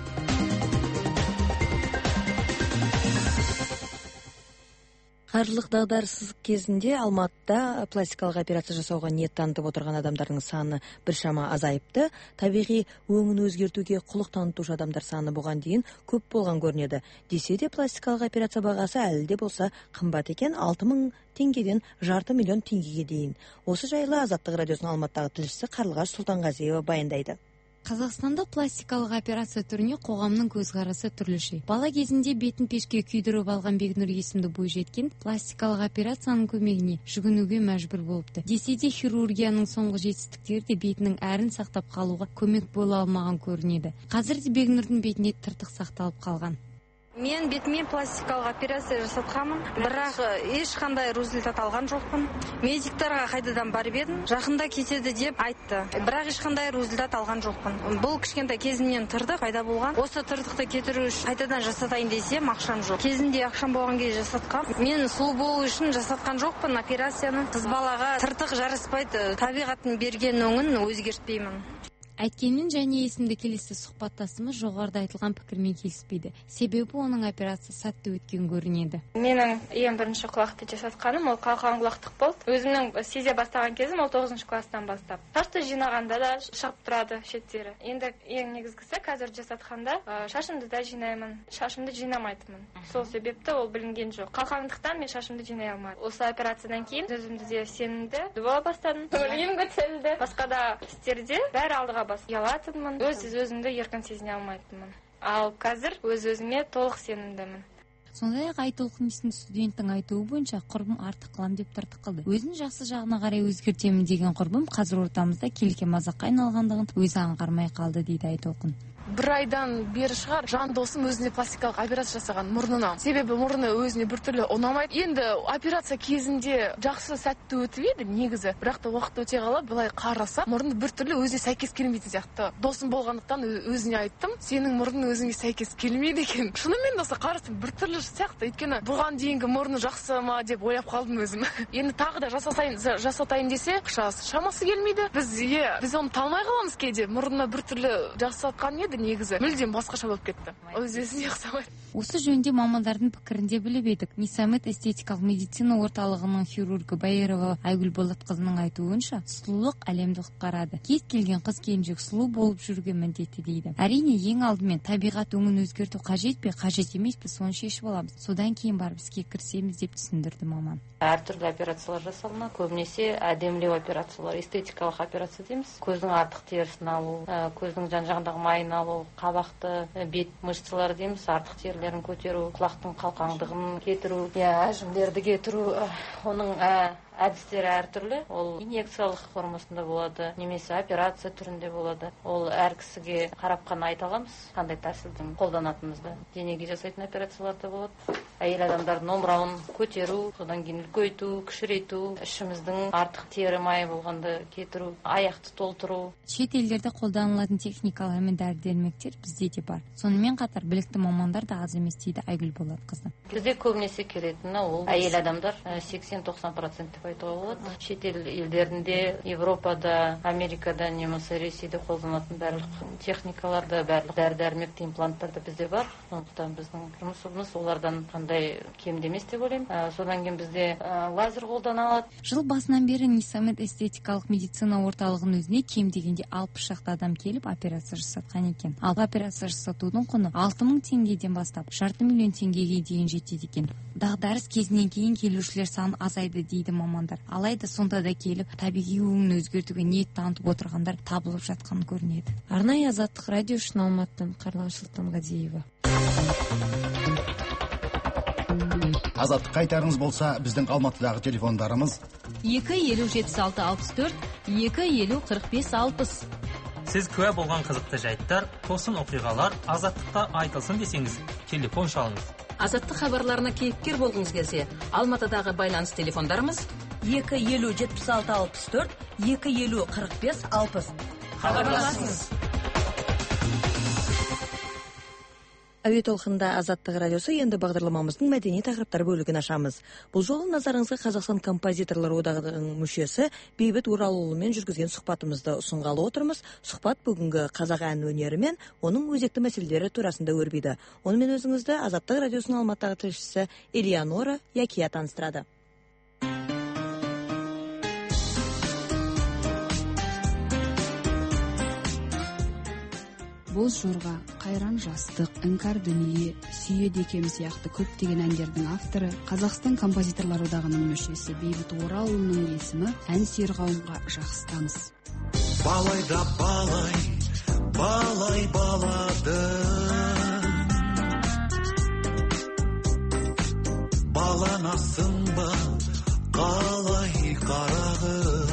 Қаржылық дағдарыссыздық кезінде Алматыда пластикалық операция жасауға ниет танытып отырған адамдардың саны біршама азайыпты. Табиғи өңін өзгертуге құлық танытушы адамдар саны бұған дейін көп болған көрінеді. Десе де пластикалық операция бағасы әлі де болса қымбат екен, 6000 теңгеден жарты миллион теңгеге дейін. Осы жайлы Азаттық радиосының Алматыдағы тілшісі Қарлығаш Сұлтанғазиева баяндайды. Қазақстанда пластикалық операция түріне қоғамның көзқарасы түрліше. Бала кезінде бетін пешке күйдіріп алған Бекнұр есімді бойжеткен пластикалық операцияның көмегіне жүгінуге мәжбүр болыпты. Десе де хирургияның соңғы жетістіктері де бетінің әрін сақтап қалуға көмек бола алмаған көрінеді. Қазір де Бекнұрдың бетіне тыртық сақталып қалған. Мен бетіме пластикалық операция жасатқанмын, бірақ ешқандай результат алған жоқпын. Медиктарға қайтадан барып едім, жақында кетеді деп айтты, бірақ ешқандай результат алған жоқпын. Бұл кішкентай кезімнен тыртық пайда болған. Осы тыртықты кетіру үшін қайтадан жасатайын десем, ақшам жоқ. Кезінде ақшам болған кезде жасатқам. Мен сұлу болу үшін жасатқан жоқпын операцияны. Қыз балаға тыртық жараспайды, табиғаттың берген өңін өзгертпеймін. Әйткенмен және есімді келесі сұхбаттасымыз жоғарыда айтылған пікірмен келіспейді. Себебі оның операция сәтті өткен көрінеді. Менің ең бірінші құлақты жасатқаным ол қалқан құлақтық болды. Өзімнің сезе бастаған кезім ол 9-шы класстан бастап. Шашты жинағанда да шығып тұрады шеттері. Енді ең негізгісі қазір жасатқанда шашымды да жинаймын. Шашымды жинамайтынмын. Сол себепті ол білінген жоқ. Қалқандықтан мен шашымды жинай алмадым. Осы операциядан кейін өзімді де сенімді бола бастадым. Көңілім көтерілді. Басқа да істерде бәрі алдыға ұялатынмын, өзімді еркін сезіне алмайтынмын. Ал қазір өз-өзіме толық сенімдімін. Сондай-ақ Айтолқын есімді студенттің айтуы бойынша құрбым артық қылам деп тыртық қылды. Өзін жақсы жағына қарай өзгертемін деген құрбым қазір ортамызда келке мазаққа айналғандығын өзі аңғармай қалды дейді Айтолқын. Бір айдан бері шығар жан досым өзіне пластикалық операция жасаған мұрнына. Себебі мұрны өзіне біртүрлі ұнамайды. Енді операция кезінде жақсы сәтті өтіп еді негізі. Бірақ та уақыт өте қала былай қараса, мұрны біртүрлі өзіне сәйкес келмейтін сияқты. Досым болғандықтан өзіне айттым, сенің мұрның өзіңе сәйкес келмейді екен. Шынымен досы қарасам біртүрлі сияқты. Өйткені бұған дейінгі мұрны жақсы ма деп ойлап қалдым өзім. Енді тағы да жасатайын десе, шамасы келмейді. Біз оны талмай қаламыз кейде. Мұрнына біртүрлі жасатқан еді негізі мүлдем басқаша болып кетті. Өзіне ұқсамайды. Осы жөнінде мамандардың пікірінде біліп едік. Нисамет эстетикалық медицина орталығының хирургы Байерова Айгүл Болатқызының айтуынша, сұлулық әлемді құтқарады. Кез келген қыз келіншек сұлу болып жүруге міндетті дейді. Әрине, ең алдымен табиғат өңін өзгерту қажет пе, қажет емес пе, соны шешіп аламыз. Содан кейін барып іске кірісеміз деп түсіндірді маман. Әртүрлі операциялар жасалынады. Көбінесе әдемілеу операциялар, эстетикалық операция дейміз. Көздің артық терісін алу, көздің жан-жағындағы майын алу, қабақты, бет мышцалары дейміз, артық терілерін көтеру, құлақтың қалқаңдығын кетіру, әжімдерді кетіру, оның әдістері әртүрлі. Ол инъекциялық формасында болады, немесе операция түрінде болады. Ол әр кісіге қарап қана айта аламыз, қандай тәсілдің қолданатынымызды. Денеге жасайтын операциялар да болады. Әйел адамдардың омырауын көтеру, содан кейін үлкейту, кішірейту, ішіміздің артық тері майы болғанды кетіру, аяқты толтыру. Шет елдерде қолданылатын техникалар мен дәрі-дәрмектер бізде де бар. Сонымен қатар білікті мамандар да аз емес дейді Айгүл Болатқызы. Бізде көбінесе келетіні ол әйел адамдар 80-90% айтуға болады. Шетел елдерінде, Европада, Америкада немесе Ресейде қолданатын барлық техникаларды, барлық дәрі-дәрмекті импланттарды бізде бар. Сондықтан біздің жұмысымыз олардан қандай кем емес деп ойлаймын. Содан кейін бізде лазер қолданылады. Жыл басынан бері Нисамед эстетикалық медицина орталығының өзіне кем дегенде 60 шақты адам келіп операция жасатқан екен. Ал операция жасатудың құны 6000 теңгеден бастап 500 000 теңгеге дейін жетеді екен. Дағдарыс кезінен кейін келушілер саны азайды дейді мамандар. Алайда сонда да келіп табиғи өңін өзгертуге ниет танытып отырғандар табылып жатқан көрінеді. Арнайы Азаттық радио үшін Алматыдан Қарлан Сұлтанғазиева. Азаттық қайтарыңыз болса, біздің Алматыдағы телефондарымыз 2-50-76-64, 2-50-45-60. Сіз куә болған қызықты жайттар, тосын оқиғалар Азаттықта айтылсын десеңіз, телефон шалыңыз. Азаттық хабарларына кейіпкер болғыңыз келсе, Алматыдағы байланыс телефондарымыз 2-50-76-64, 2-50-45-60. Хабарласыңыз. Әуе толқында Азаттық радиосы, енді бағдарламамыздың мәдени тақырыптар бөлігін ашамыз. Бұл жолы назарыңызға Қазақстан композиторлар одағының мүшесі Бейбіт Оралұлымен жүргізген сұхбатымызды ұсынғалы отырмыз. Сұхбат бүгінгі қазақ ән өнері мен оның өзекті мәселелері турасында өрбиді. Онымен өзіңізді Азаттық радиосының Алматыдағы тілшісі Элеонора Якия таныстырады. Боз жорға, қайран жастық, іңкар дүние, сүйеді екем сияқты көптеген әндердің авторы, Қазақстан композиторлар одағының мүшесі Бейбіт Оралұлының есімі ән сүйер қауымға жақсы таныс. Балайда балай балады, баланасың ба қалай қарағым.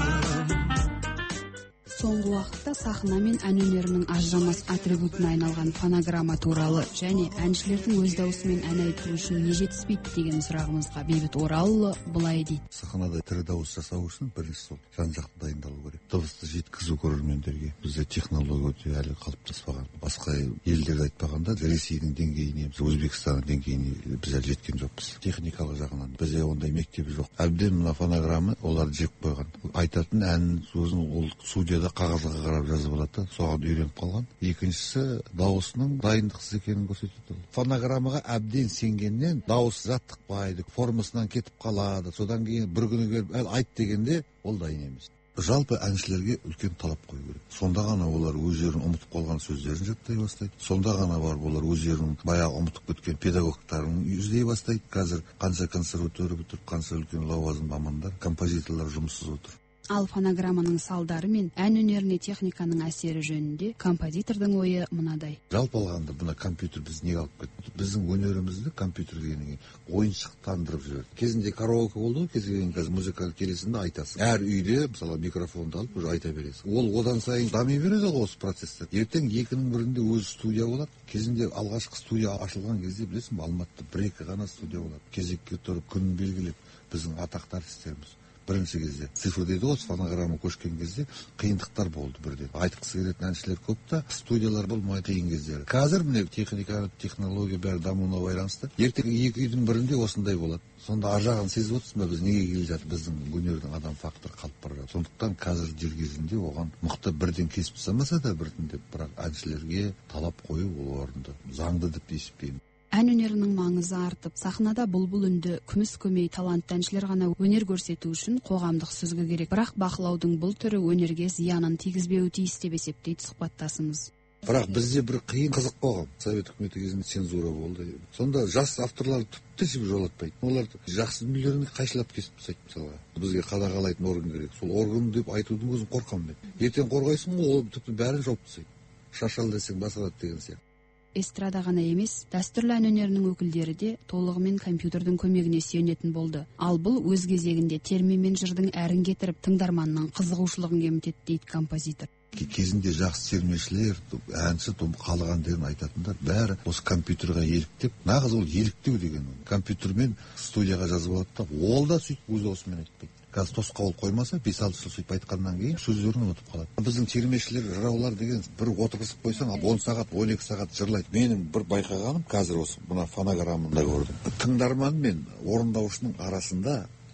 Соңғы уақытта сахна мен ән өнерінің ажырамас атрибутына айналған фонограмма туралы және әншілердің өз даусымен ән айту үшін не жетіспейді деген сұрағымызға Бейбіт Оралұлы былай дейді. Сахнада тірі дауыс жасау үшін бірінші сол жан-жақты дайындалу керек. Дыбысты жеткізу көрермендерге. Бізде технология өте әлі қалыптаспаған. Басқа елдерді айтпағанда Ресейдің деңгейіне, Өзбекстанның деңгейіне біз әлі жеткен жоқпыз. Техникалық жағынан бізде ондай мектеп жоқ. Әбден мына фонограмма оларды жеп қойған. Айтатын ән сөзін ол студияда қағазға қарап жазып алады, соған үйреніп қалған. Екіншісі дауысының дайындықсыз екенін көрсетеді. Фонограммаға әбден сенгеннен дауыс жаттықпайды, формасынан кетіп қалады. Содан кейін бір күні келіп айт дегенде ол дайын емес. Жалпы әншілерге үлкен талап қою керек. Сонда ғана олар өздерін ұмытып қалған сөздерін жаттай бастайды. Сонда ғана бар олар өздерінің баяғы ұмытып кеткен педагогтарын іздей бастайды. Қазір қанша консерватория бітіріп, қанша үлкен лауазым мамандар, композиторлар жұмыссыз отыр. Ал фонограмманың салдары мен ән өнеріне техниканың әсері жөнінде композитордың ойы мынадай. Жалпы алғанда мына компьютер біз неге алып кетті? Біздің өнерімізді компьютер дегеннен кейін ойыншықтандырып жіберді. Кезінде караоке болды, кезінде қазір музыкалық келесінде айтасың. Әр үйде мысалы микрофонды алып уже айта бересің. Ол одан сайын дами береді ғой осы процесстер. Ертең 2-ның бірінде өз студия болады. Кезінде алғашқы студия ашылған кезде білесің, Алматыда 1-2 ғана студия болады. Кезекке тұрып күн белгілеп біздің атақты артистеріміз. Бірінші кезде цифр дейді ғой, фонограмма көшкен кезде қиындықтар болды бірден. Айтқысы келетін әншілер көп та, студиялар болмай қиын кездері. Қазір міне техника, технология бәрі дамуына байланысты. Ертең 2 үйдің бірінде осындай болады. Сонда ар жағын сезіп отырсың ба, біз неге келе жатыр? Біздің өнердің адам факторы қалып бара жатыр. Сондықтан қазір дер кезінде оған мықты бірден кесіп тастамаса да біртіндеп, бірақ әншілерге талап қою ол орынды. Заңды деп есептеймін. Ән өнерінің маңызы артып, сахнада бұлбұл үнді, күміс көмей талантты әншілер ғана өнер көрсету үшін қоғамдық сүзгі керек. Бірақ бақылаудың бұл түрі өнерге зиянын тигізбеуі тиіс деп есептейді сұхбаттасымыз. Бірақ бізде бір қиын қызық қоғам. Совет үкіметі кезінде цензура болды. Сонда жас авторлар тіпті жолатпайды. Олар жақсы дүниелерін қайшылап кесіп тастайды мысалға. Бізге қадағалайтын орган керек. Сол орган деп айтудың өзін қорқамын мен. Ертең қорғайсың ғой, ол тіпті бәрін жауып тастайды. Шашал десең басылады деген сияқты. Эстрада ғана емес, дәстүрлі ән өнерінің өкілдері де толығымен компьютердің көмегіне сүйенетін болды. Ал бұл өз кезегінде терме мен жырдың әрін кетіріп, тыңдарманның қызығушылығын кемітеді дейді композитор. Кезінде жақсы термешілер, әнші, халық әндерін айтатындар бәрі осы компьютерға еліктеп, нағыз ол еліктеу деген. Компьютермен студияға жазып алады да, ол да сөйтіп өз даусымен айтпайды. Қазір тосқауыл қоймаса, 5-6 жыл сөйтіп айтқаннан кейін сөздерін ұмытып қалады. Біздің термешілер, жыраулар деген бір отырғызып қойсаң, 10 сағат, 12 сағат жырлайды. Менің бір байқағаным қазір осы мына фонограммында көрдім. Тыңдарман мен орындаушының арасында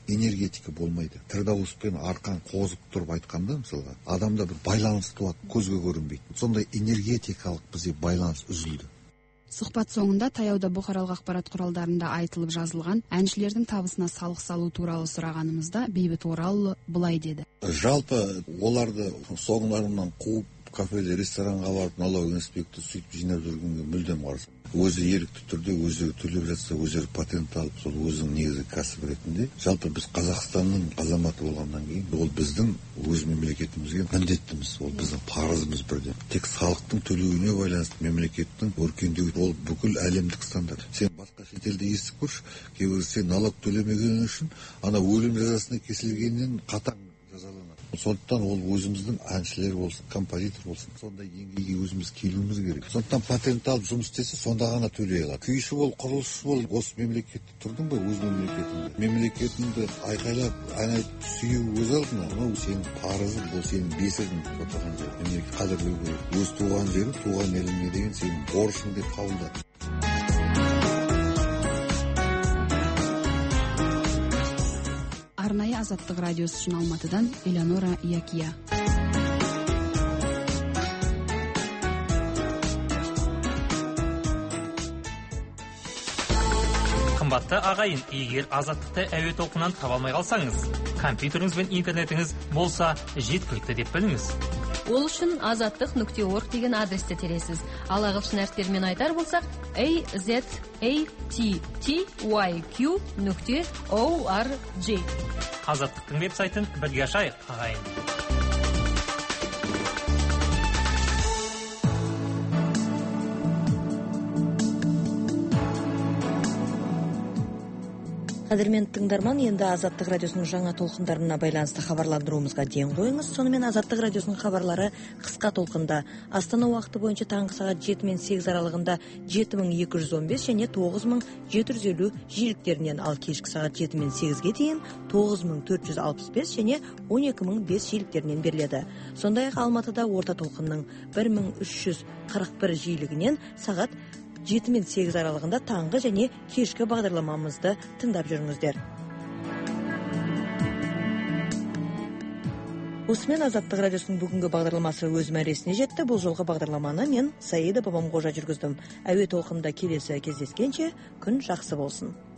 энергетика болмайды. Тір дауыспен арқан қозып тұрып айтқанда, мысалға, адамда бір байланыс туады, көзге көрінбейді. Сондай энергетикалық бізде байланыс үзілді. Сұхбат соңында таяуда бұқаралық ақпарат құралдарында айтылып жазылған әншілердің табысына салық салу туралы сұрағанымызда Бейбіт Оралұлы былай деді. Жалпы оларды соңларынан қуып кафеде, ресторанға барып налог инспекторы сөйтіп жинап жүргенге мүлдем қарсы. Өзі ерікті түрде өздері төлеп жатса, өздері патент алып, сол өзінің негізгі кәсіп ретінде. Жалпы біз Қазақстанның азаматы болғаннан кейін, ол біздің өз мемлекетімізге міндеттіміз, ол біздің парызымыз бірден. Тек салықтың төлеуіне байланысты мемлекеттің өркендеуі, ол бүкіл әлемдік стандарт. Сен басқа шетелде естіп көрші, кейбір сен налог төлемеген үшін ана өлім жазасына кесілгеннен қатаң жазаланады. Сондықтан ол өзіміздің әншілер болсын, композитор болсын, сондай деңгейге өзіміз келуіміз керек. Сондықтан патент алып жұмыс істесе, сонда ғана төлей алады. Күйші бол, құрылысшы бол, осы мемлекетте тұрдың ба, өз мемлекетіңде. Мемлекетіңді айқайлап, ән айтып сүю өз алдына, ол сенің парызың, ол сенің бесігің отырған жер. Мемлекет қадірлеу керек. Өз туған жерің, туған еліңе деген сенің борышың деп қабылда. Арнайы Азаттық радиосы үшін Алматыдан Элеонора Якия. Қымбатты ағайын, егер Азаттықты әуе толқынынан таба алмай қалсаңыз, компьютеріңіз бен интернетіңіз болса жеткілікті деп біліңіз. Ол үшін azatliq.org деген адресте тересіз. Ал ағылшын әріптерімен айтар болсақ, azattyq.org. Азаттықтың веб-сайтын бірге ашайық, ағайын. Қадірменді тыңдарман, енді Азаттық радиосының жаңа толқындарына байланысты хабарландыруымызға ден қойыңыз. Сонымен Азаттық радиосының хабарлары қысқа толқында. Астана уақыты бойынша таңғы сағат 7 мен 8 аралығында 7215 және 9750 жиіліктерінен, ал кешкі сағат 7 мен 8-ге дейін 9465 және 12005 жиіліктерінен беріледі. Сондай-ақ Алматыда орта толқынның 1341 жиілігінен сағат 7 мен 8 аралығында таңғы және кешкі бағдарламамызды тыңдап жүріңіздер. Осымен Азаттық радиосының бүгінгі бағдарламасы өз мәресіне жетті. Бұл жолғы бағдарламаны мен Саида Бабамқожа жүргіздім. Әуе толқынында келесі кездескенше күн жақсы болсын.